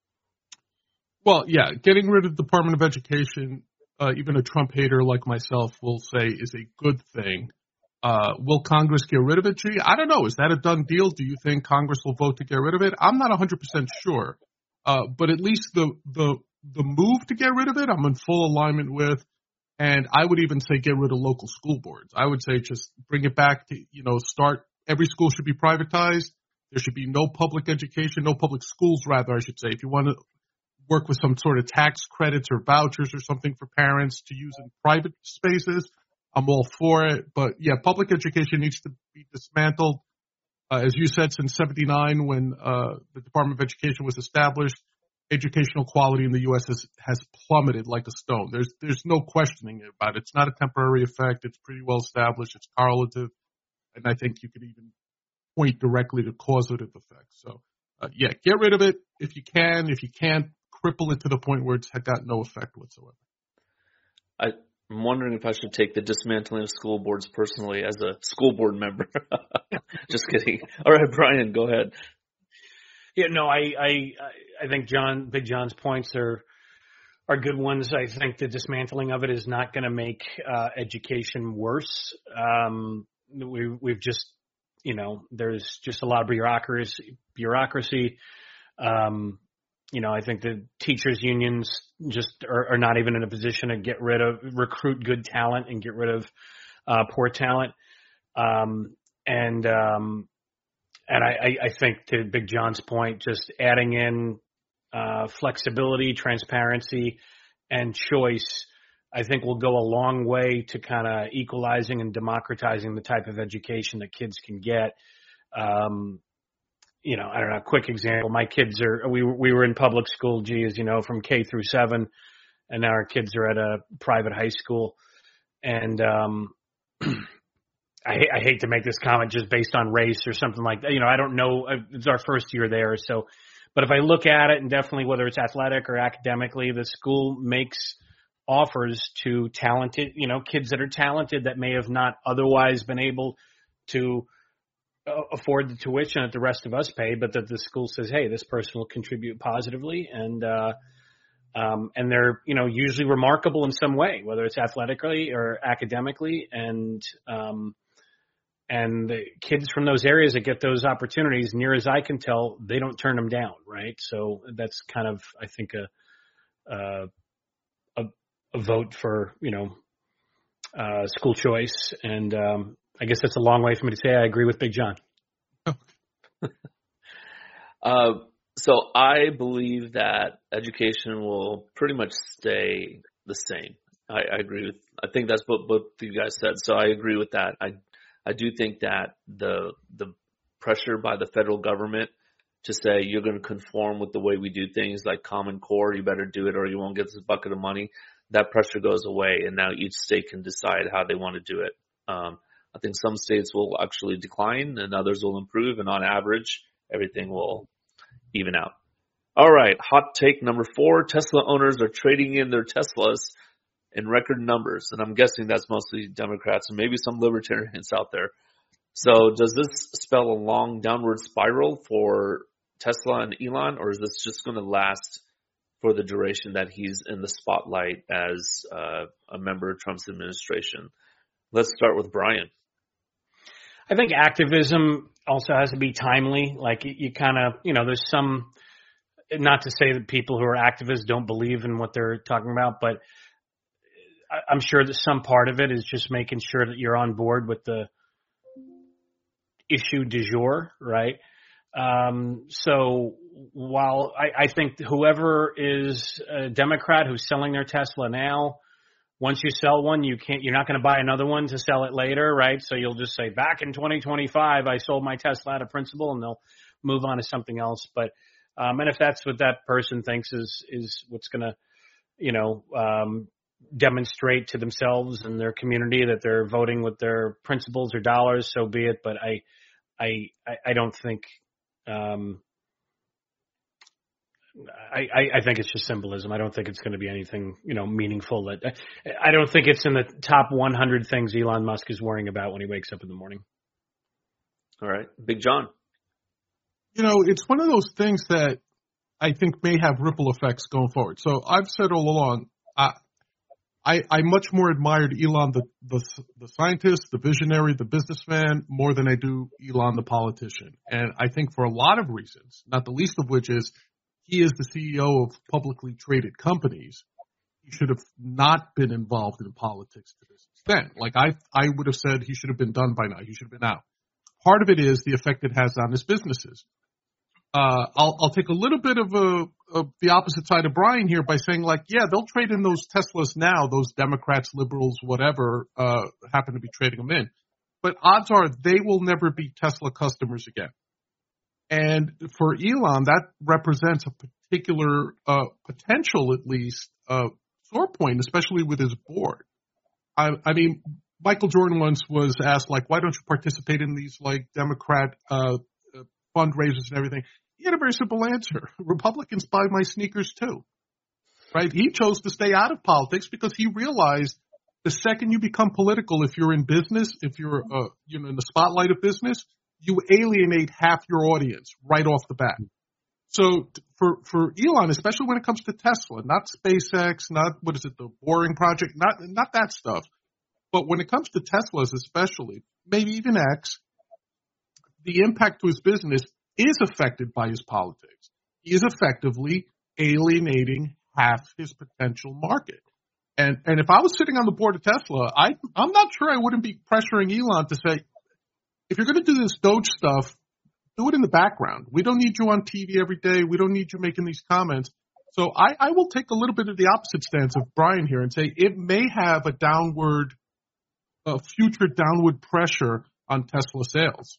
Well, yeah, getting rid of the Department of Education, uh, even a Trump hater like myself will say is a good thing. Uh, will Congress get rid of it, G? I don't know. Is that a done deal? Do you think Congress will vote to get rid of it? I'm not one hundred percent sure. Uh, but at least the, the, the move to get rid of it, I'm in full alignment with. And I would even say get rid of local school boards. I would say just bring it back to, you know, start, every school should be privatized. There should be no public education, no public schools, rather, I should say. If you want to work with some sort of tax credits or vouchers or something for parents to use in private spaces, I'm all for it. But yeah, public education needs to be dismantled. Uh, as you said, since seventy-nine, when uh, the Department of Education was established, educational quality in the U S has, has plummeted like a stone. There's there's no questioning about it. It's not a temporary effect. It's pretty well established. It's correlative. And I think you could even point directly to causative effects. So, uh, yeah, get rid of it if you can. If you can't, cripple it to the point where it's got no effect whatsoever. I, I'm wondering if I should take the dismantling of school boards personally as a school board member. Just kidding. All right, Brian, go ahead. Yeah, no, I, I, I think John, Big John's points are, are good ones. I think the dismantling of it is not going to make uh, education worse. Um, we, we've just, you know, there's just a lot of bureaucracy, bureaucracy. Um, you know, I think the teachers unions just are, are not even in a position to get rid of, recruit good talent and get rid of uh, poor talent. Um, and, um, and I, I think to Big John's point, just adding in uh, flexibility, transparency, and choice, I think will go a long way to kind of equalizing and democratizing the type of education that kids can get. Um, you know, I don't know, quick example. My kids are, we, we were in public school, G, as you know, from K through seven, and now our kids are at a private high school. And, um, I, I hate to make this comment just based on race or something like that. You know, I don't know. It's our first year there. So, but if I look at it, and definitely whether it's athletic or academically, the school makes offers to talented, you know, kids that are talented that may have not otherwise been able to afford the tuition that the rest of us pay, but that the school says, hey, this person will contribute positively. And, uh, um, and they're, you know, usually remarkable in some way, whether it's athletically or academically. And, um, and the kids from those areas that get those opportunities, near as I can tell, they don't turn them down. Right. So that's kind of, I think, a, uh, a, a vote for, you know, uh, school choice. And, um, I guess that's a long way for me to say I agree with Big John. uh, so I believe that education will pretty much stay the same. I, I agree with, I think that's what both you guys said. So I agree with that. I, I do think that the, the pressure by the federal government to say you're going to conform with the way we do things like Common Core, you better do it or you won't get this bucket of money. That pressure goes away. And now each state can decide how they want to do it. Um, I think some states will actually decline and others will improve. And on average, everything will even out. All right. Hot take number four. Tesla owners are trading in their Teslas in record numbers. And I'm guessing that's mostly Democrats and maybe some libertarians out there. So does this spell a long downward spiral for Tesla and Elon, or is this just going to last for the duration that he's in the spotlight as uh, a member of Trump's administration? Let's start with Brian. I think activism also has to be timely. Like you, you kind of, you know, there's some, not to say that people who are activists don't believe in what they're talking about, but I, I'm sure that some part of it is just making sure that you're on board with the issue du jour, right? Um, so while I, I think whoever is a Democrat who's selling their Tesla now, once you sell one, you can't, you're not going to buy another one to sell it later, right? So you'll just say, back in twenty twenty-five, I sold my Tesla out of principle, and they'll move on to something else. But, um, and if that's what that person thinks is, is what's going to, you know, um, demonstrate to themselves and their community that they're voting with their principles or dollars, so be it. But I, I, I don't think, um, I, I think it's just symbolism. I don't think it's going to be anything, you know, meaningful. That I don't think it's in the top one hundred things Elon Musk is worrying about when he wakes up in the morning. All right. Big John. You know, it's one of those things that I think may have ripple effects going forward. So I've said all along, I, I, I much more admired Elon, the, the, the scientist, the visionary, the businessman, more than I do Elon, the politician. And I think for a lot of reasons, not the least of which is he is the C E O of publicly traded companies. He should have not been involved in politics to this extent. Like I, I would have said he should have been done by now. He should have been out. Part of it is the effect it has on his businesses. Uh, I'll, I'll take a little bit of a, of the opposite side of Brian here by saying, like, yeah, they'll trade in those Teslas now, those Democrats, liberals, whatever, uh, happen to be trading them in. But odds are they will never be Tesla customers again. And for Elon, that represents a particular uh, potential, at least, uh, sore point, especially with his board. I, I mean, Michael Jordan once was asked, like, why don't you participate in these, like, Democrat uh, fundraisers and everything? He had a very simple answer. Republicans buy my sneakers too, right? He chose to stay out of politics because he realized the second you become political, if you're in business, if you're uh, you know in the spotlight of business, you alienate half your audience right off the bat. So for for Elon, especially when it comes to Tesla, not SpaceX, not what is it, the Boring Project, not not that stuff, but when it comes to Teslas, especially, maybe even X, the impact to his business is affected by his politics. He is effectively alienating half his potential market. And and if I was sitting on the board of Tesla, I, I'm not sure I wouldn't be pressuring Elon to say, if you're going to do this Doge stuff, do it in the background. We don't need you on T V every day. We don't need you making these comments. So I, I will take a little bit of the opposite stance of Brian here and say it may have a downward, a future downward pressure on Tesla sales.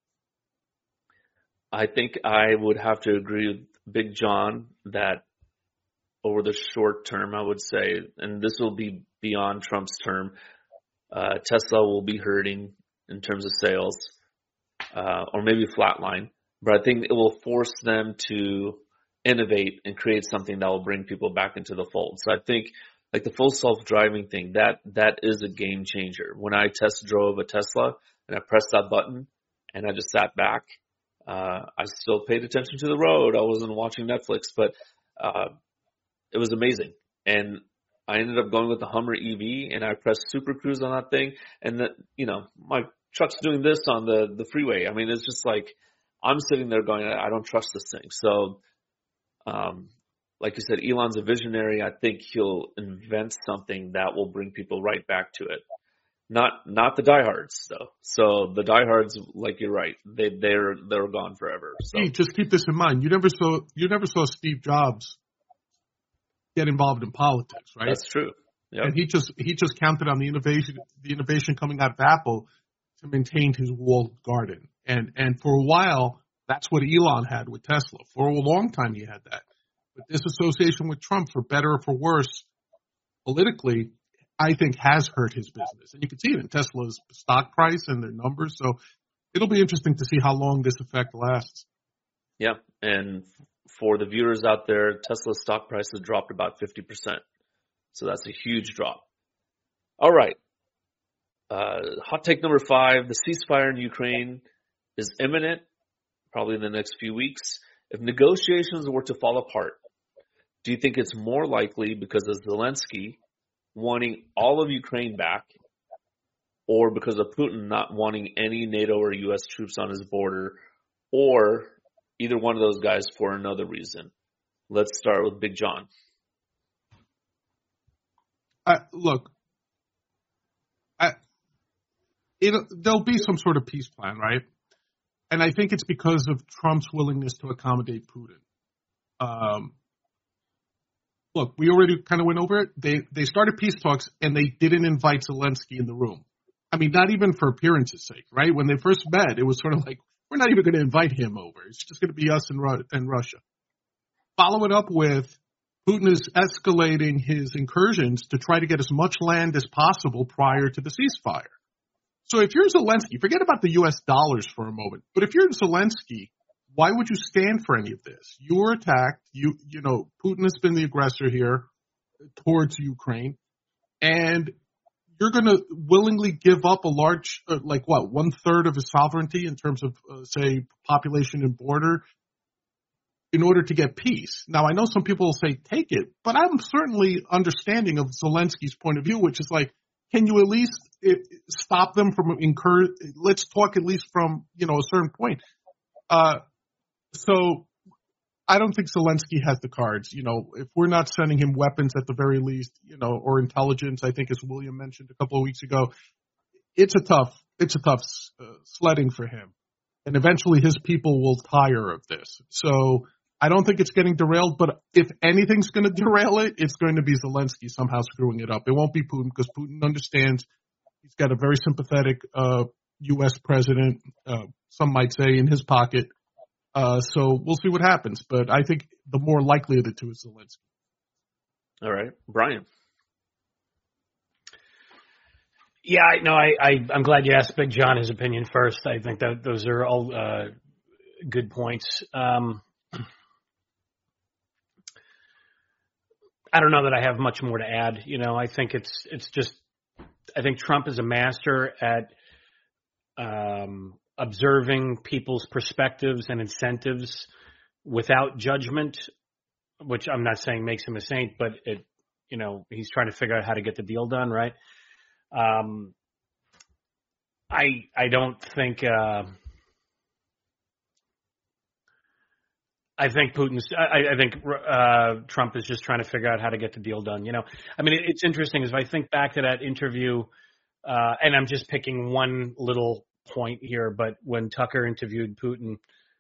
I think I would have to agree with Big John that over the short term, I would say, and this will be beyond Trump's term, uh, Tesla will be hurting in terms of sales, uh, or maybe flatline. But I think it will force them to innovate and create something that will bring people back into the fold. So I think like the full self-driving thing, that that is a game changer. When I test drove a Tesla and I pressed that button and I just sat back, Uh, I still paid attention to the road. I wasn't watching Netflix, but uh, it was amazing. And I ended up going with the Hummer E V, and I pressed Super Cruise on that thing. And that, you know, my truck's doing this on the, the freeway. I mean, it's just like I'm sitting there going, I don't trust this thing. So, um, like you said, Elon's a visionary. I think he'll invent something that will bring people right back to it. Not not the diehards though. So the diehards, like you're right, they they're they're gone forever. So hey, just keep this in mind. You never saw you never saw Steve Jobs get involved in politics, right? That's true. Yep. And he just he just counted on the innovation the innovation coming out of Apple to maintain his walled garden. And and for a while, that's what Elon had with Tesla. For a long time, he had that. But this association with Trump, for better or for worse, politically, I think has hurt his business. And you can see it in Tesla's stock price and their numbers. So it'll be interesting to see how long this effect lasts. Yeah. And for the viewers out there, Tesla's stock price has dropped about fifty percent. So that's a huge drop. All right. Uh, hot take number five, the ceasefire in Ukraine is imminent, probably in the next few weeks. If negotiations were to fall apart, do you think it's more likely because of Zelensky wanting all of Ukraine back, or because of Putin not wanting any NATO or U S troops on his border, or either one of those guys for another reason? Let's start with Big John. Uh, look, I, it, there'll be some sort of peace plan, right? And I think it's because of Trump's willingness to accommodate Putin. Um, Look, we already kind of went over it. They they started peace talks, and they didn't invite Zelensky in the room. I mean, not even for appearance's sake, right? When they first met, it was sort of like, we're not even going to invite him over. It's just going to be us and, Ru- and Russia. Follow it up with, Putin is escalating his incursions to try to get as much land as possible prior to the ceasefire. So if you're Zelensky, forget about the U S dollars for a moment, but if you're Zelensky, why would you stand for any of this? You were attacked. You, you know, Putin has been the aggressor here towards Ukraine, and you're going to willingly give up a large, uh, like what, one third of his sovereignty in terms of, uh, say, population and border in order to get peace. Now, I know some people will say, take it, but I'm certainly understanding of Zelensky's point of view, which is like, can you at least uh, stop them from incur, let's talk at least from, you know, a certain point. Uh, so I don't think Zelensky has the cards. You know, if we're not sending him weapons at the very least, you know, or intelligence, I think as William mentioned a couple of weeks ago, it's a tough, it's a tough uh, sledding for him. And eventually his people will tire of this. So I don't think it's getting derailed, but if anything's going to derail it, it's going to be Zelensky somehow screwing it up. It won't be Putin because Putin understands he's got a very sympathetic uh, U S president, uh, some might say, in his pocket. Uh, so we'll see what happens. But I think the more likely of the two is Zelensky. All right. Brian. Yeah, no, I, I, I'm glad you asked Big John his opinion first. I think that those are all uh, good points. Um, I don't know that I have much more to add. You know, I think it's it's just I think Trump is a master at um, observing people's perspectives and incentives without judgment, which I'm not saying makes him a saint, but it, you know, he's trying to figure out how to get the deal done, right? Um, I I don't think uh, I think Putin's I, I think uh, Trump is just trying to figure out how to get the deal done. You know, I mean, it, it's interesting as I think back to that interview, uh, and I'm just picking one little point here, but when Tucker interviewed Putin,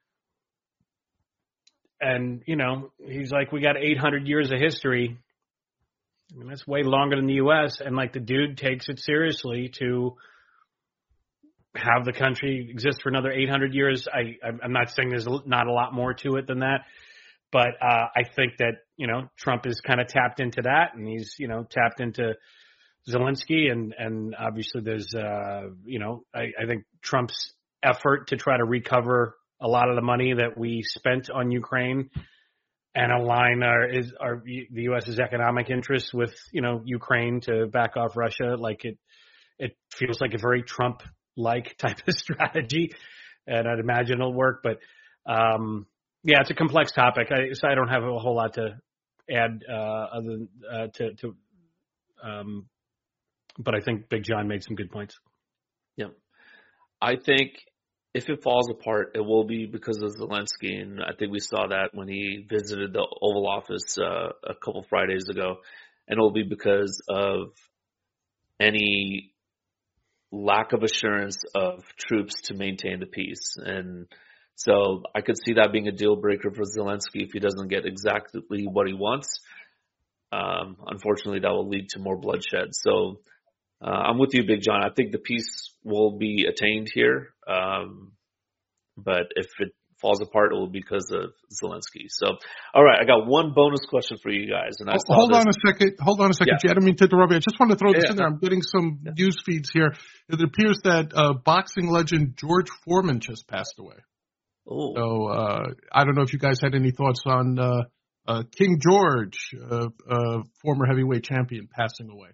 and you know, he's like, "We got eight hundred years of history." I mean, that's way longer than the U S, and like the dude takes it seriously to have the country exist for another eight hundred years. I, I'm not saying there's not a lot more to it than that, but uh, I think that, you know, Trump is kind of tapped into that, and he's, you know, tapped into Zelensky, and, and obviously there's, uh, you know, I, I think Trump's effort to try to recover a lot of the money that we spent on Ukraine and align our is our the US's economic interests with, you know, Ukraine to back off Russia. Like it, it feels like a very Trump-like type of strategy, and I'd imagine it'll work. But um, yeah, it's a complex topic. I, so I don't have a whole lot to add uh, other than, uh, to. to um, but I think Big John made some good points. Yeah, I think if it falls apart, it will be because of Zelensky, and I think we saw that when he visited the Oval Office uh, a couple Fridays ago, and it will be because of any lack of assurance of troops to maintain the peace. And so I could see that being a deal breaker for Zelensky if he doesn't get exactly what he wants. Um, unfortunately, that will lead to more bloodshed. So uh, I'm with you, Big John. I think the peace will be attained here. Um, but if it falls apart, it will be because of Zelensky. So, all right, I got one bonus question for you guys. And I saw hold this. on a second. Hold on a second. Yeah. I didn't mean to interrupt you. I just want to throw this Yeah. in there. I'm getting some Yeah. news feeds here. It appears that uh, boxing legend George Foreman just passed away. Oh, So uh, I don't know if you guys had any thoughts on uh, uh, King George, uh, uh, former heavyweight champion, passing away.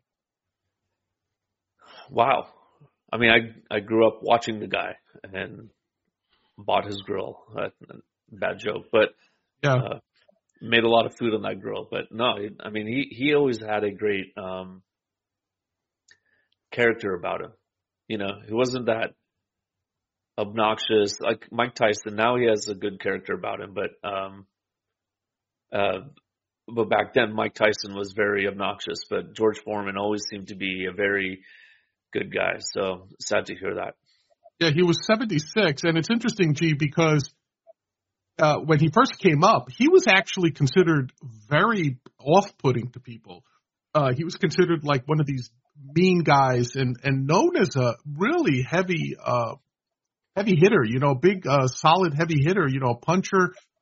wow. I mean, I I grew up watching the guy and bought his grill. Uh, bad joke, but Yeah. uh, made a lot of food on that grill. But no, I mean, he, he always had a great um, character about him. You know, he wasn't that obnoxious like Mike Tyson. Now he has a good character about him, but um, uh, but back then Mike Tyson was very obnoxious. But George Foreman always seemed to be a very good guy. So sad to hear that. Yeah, he was seventy-six, and it's interesting, G, because uh, when he first came up, he was actually considered very off-putting to people. Uh, he was considered like one of these mean guys, and, and known as a really heavy, uh, heavy hitter. You know, big, uh, solid, heavy hitter. You know, puncher.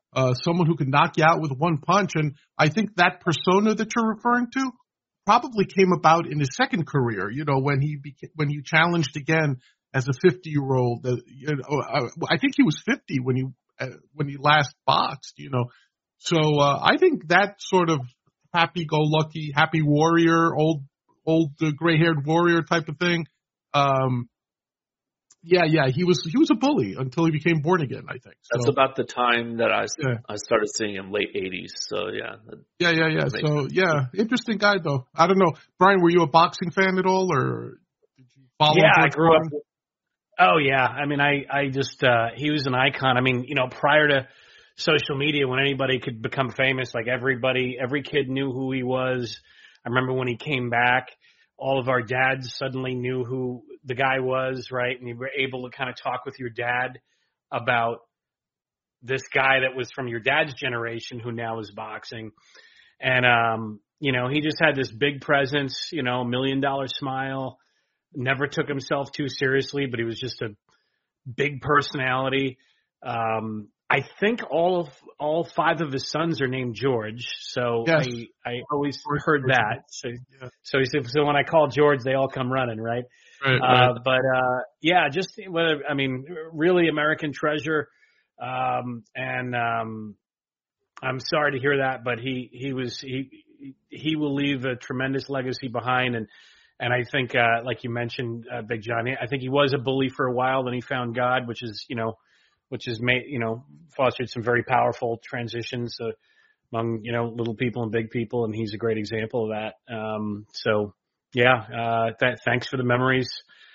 uh, someone who can knock you out with one punch. And I think that persona that you're referring to probably came about in his second career, you know, when he beca- when he challenged again as a fifty-year-old. Uh, you know, uh, I think he was fifty when he uh, when he last boxed, you know. So uh, I think that sort of happy-go-lucky, happy warrior, old old uh, gray-haired warrior type of thing. Um, yeah, yeah, he was he was a bully until he became born again, I think. So, That's about the time that I, yeah. I started seeing him, late eighties. So, yeah. Yeah, yeah, yeah. So, yeah, interesting guy, though. I don't know. Brian, were you a boxing fan at all, or did you follow Yeah, George I grew Foreman? up. Oh, yeah. I mean, I, I just, uh, he was an icon. I mean, you know, prior to social media, when anybody could become famous, like everybody, every kid knew who he was. I remember when he came back, all of our dads suddenly knew who the guy was, right? And you were able to kind of talk with your dad about this guy that was from your dad's generation who now is boxing. And, um, you know, he just had this big presence, you know, million dollar smile, never took himself too seriously, but he was just a big personality. Um, I think all of, all five of his sons are named George. So Yes. I, I always heard that. So, yeah. so he said, so when I call George, they all come running, right? Right, Uh, right. but, uh, yeah, just, whether, I mean, really American treasure. Um, and, um, I'm sorry to hear that, but he, he was, he, he will leave a tremendous legacy behind. And, and I think, uh, like you mentioned, uh, Big John, I think he was a bully for a while, then he found God, which is, you know, which has made, you know, fostered some very powerful transitions uh, among, you know, little people and big people. And he's a great example of that. Um, so yeah, uh, th- thanks for the memories,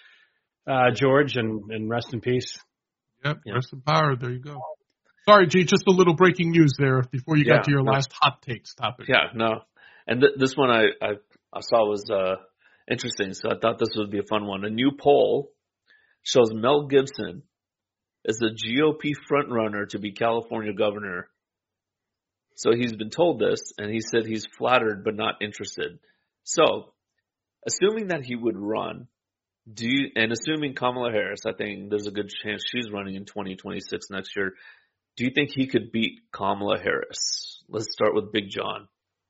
uh, George, and, and rest in peace. Yep, Yeah. rest in power. There you go. Sorry, G, just a little breaking news there before you Yeah, got to your no. last hot takes topic. Yeah, no. And th- this one I, I, I saw was uh, interesting, so I thought this would be a fun one. A new poll shows Mel Gibson is the G O P frontrunner to be California governor. So he's been told this, and he said he's flattered but not interested. So, assuming that he would run, do you, and assuming Kamala Harris, I think there's a good chance she's running in twenty twenty-six next year, do you think he could beat Kamala Harris? Let's start with Big John.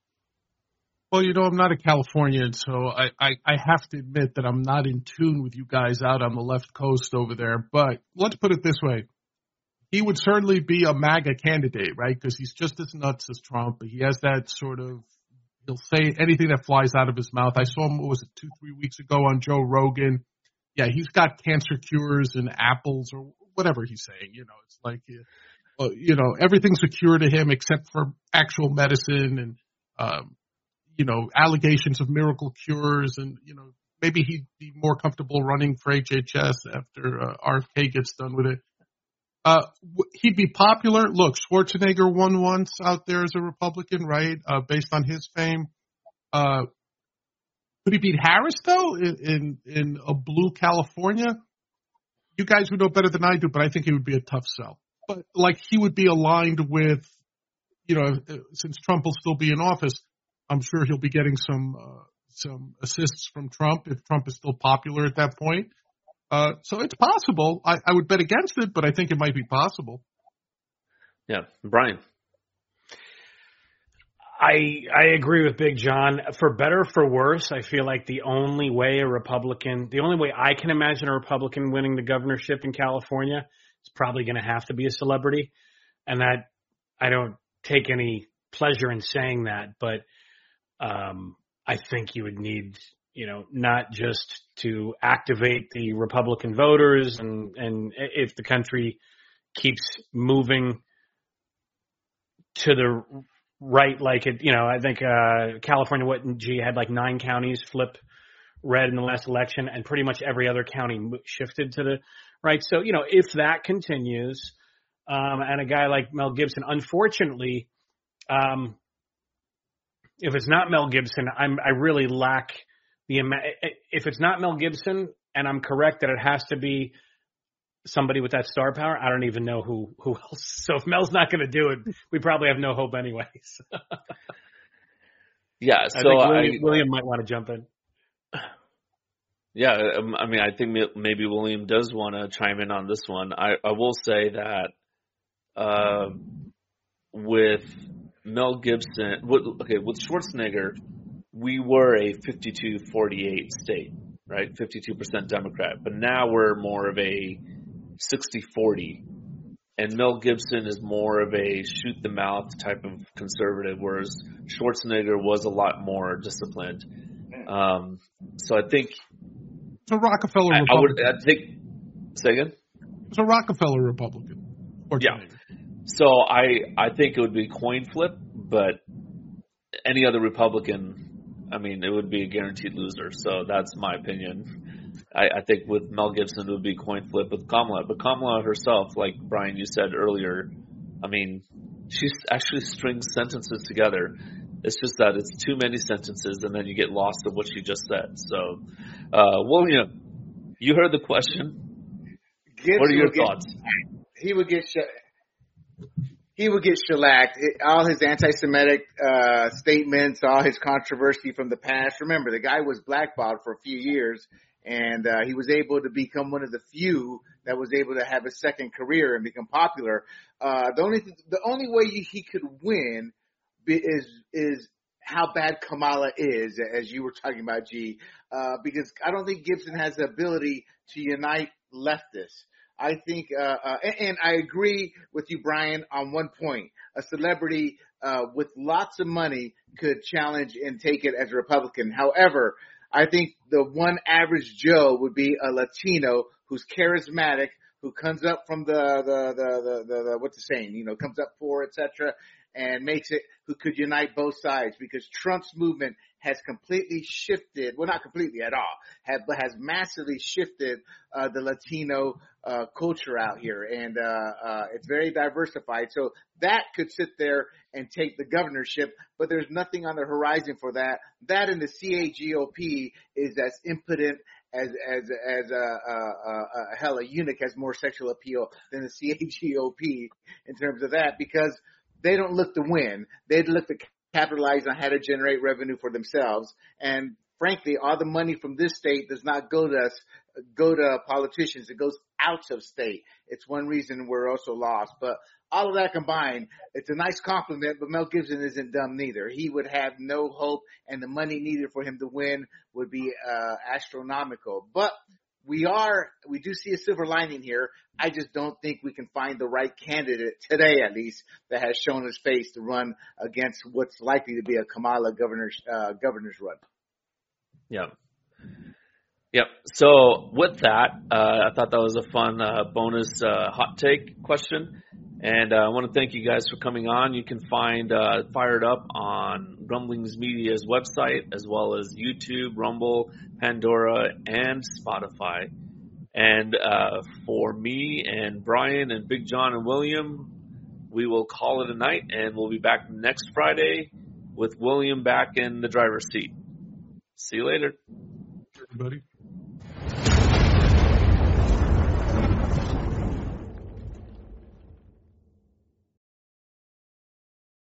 Well, you know, I'm not a Californian, so I, I, I have to admit that I'm not in tune with you guys out on the left coast over there. But let's put it this way. He would certainly be a MAGA candidate, right? Because he's just as nuts as Trump. He has that sort of, he'll say anything that flies out of his mouth. I saw him, what was it, two, three weeks ago on Joe Rogan. Yeah, he's got cancer cures and apples or whatever he's saying. You know, it's like, uh, you know, everything's a cure to him except for actual medicine and, um, you know, allegations of miracle cures, and, you know, maybe he'd be more comfortable running for H H S after uh, R F K gets done with it. Uh, he'd be popular. Look, Schwarzenegger won once out there as a Republican, right? Uh, based on his fame. Uh, could he beat Harris though in, in, in a blue California? You guys would know better than I do, but I think it would be a tough sell. But like he would be aligned with, you know, since Trump will still be in office, I'm sure he'll be getting some uh, some assists from Trump if Trump is still popular at that point. Uh, so it's possible. I, I would bet against it, but I think it might be possible. Yeah, Brian. I I agree with Big John. For better or for worse, I feel like the only way a Republican, the only way I can imagine a Republican winning the governorship in California is probably going to have to be a celebrity. And that, I don't take any pleasure in saying that, but um, I think you would need, you know, not just to activate the Republican voters, and, and if the country keeps moving to the right, like it, you know, I think uh, California, what, G, had like nine counties flip red in the last election, and pretty much every other county shifted to the right. So, you know, if that continues, um, and a guy like Mel Gibson, unfortunately, um, if it's not Mel Gibson, I'm, I really lack the, if it's not Mel Gibson, and I'm correct that it has to be somebody with that star power, I don't even know who, who else. So if Mel's not going to do it, we probably have no hope anyways. Yeah, I so think I, William, William might want to jump in. Yeah, um, I mean, I think maybe William does want to chime in on this one. I, I will say that uh, with Mel Gibson, with, okay, with Schwarzenegger, we were a fifty-two forty-eight state, right? fifty-two percent Democrat. But now we're more of a sixty forty. And Mel Gibson is more of a shoot-the-mouth type of conservative, whereas Schwarzenegger was a lot more disciplined. Um, so I think it's a Rockefeller I, I would. Republican. I think. Say again. It's a Rockefeller Republican. Yeah. So I I think it would be coin flip, but any other Republican, I mean, it would be a guaranteed loser. So that's my opinion. I, I think with Mel Gibson, it would be coin flip with Kamala. But Kamala herself, like Brian, you said earlier, I mean, she actually strings sentences together. It's just that it's too many sentences, and then you get lost in what she just said. So, uh, William, you heard the question. Gibbs what are your get, thoughts? He would get sh- he would get shellacked. It, all his anti-Semitic uh, statements, all his controversy from the past. Remember, the guy was blackballed for a few years, and uh, he was able to become one of the few that was able to have a second career and become popular. Uh, the only th- the only way he could win is is how bad Kamala is, as you were talking about, G, uh, because I don't think Gibson has the ability to unite leftists. I think, uh, uh, and, and I agree with you, Brian, on one point. A celebrity uh, with lots of money could challenge and take it as a Republican. However, I think the one average Joe would be a Latino who's charismatic, who comes up from the, the, the, the, the, the what's the saying, you know, comes up for, et cetera, and makes it, who could unite both sides, because Trump's movement has completely shifted, well, not completely at all, have, but has massively shifted uh, the Latino uh, culture out here, and uh, uh, it's very diversified. So that could sit there and take the governorship, but there's nothing on the horizon for that. That and the C A G O P is as impotent as as as a, a, a, a hell a eunuch has more sexual appeal than the C A G O P in terms of that, because they don't look to win. They look to capitalize on how to generate revenue for themselves. And frankly, all the money from this state does not go to us, go to politicians. It goes out of state. It's one reason we're also lost. But all of that combined, it's a nice compliment, but Mel Gibson isn't dumb neither. He would have no hope, and the money needed for him to win would be uh, astronomical. But we are, we do see a silver lining here. I just don't think we can find the right candidate today, at least, that has shown his face to run against what's likely to be a Kamala governor's, uh, governor's run. Yeah. Yep. So with that, uh, I thought that was a fun uh, bonus uh, hot take question. And uh, I want to thank you guys for coming on. You can find uh, Fired Up on Rumblings Media's website, as well as YouTube, Rumble, Pandora, and Spotify. And uh, for me and Brian and Big John and William, we will call it a night, and we'll be back next Friday with William back in the driver's seat. See you later. Everybody.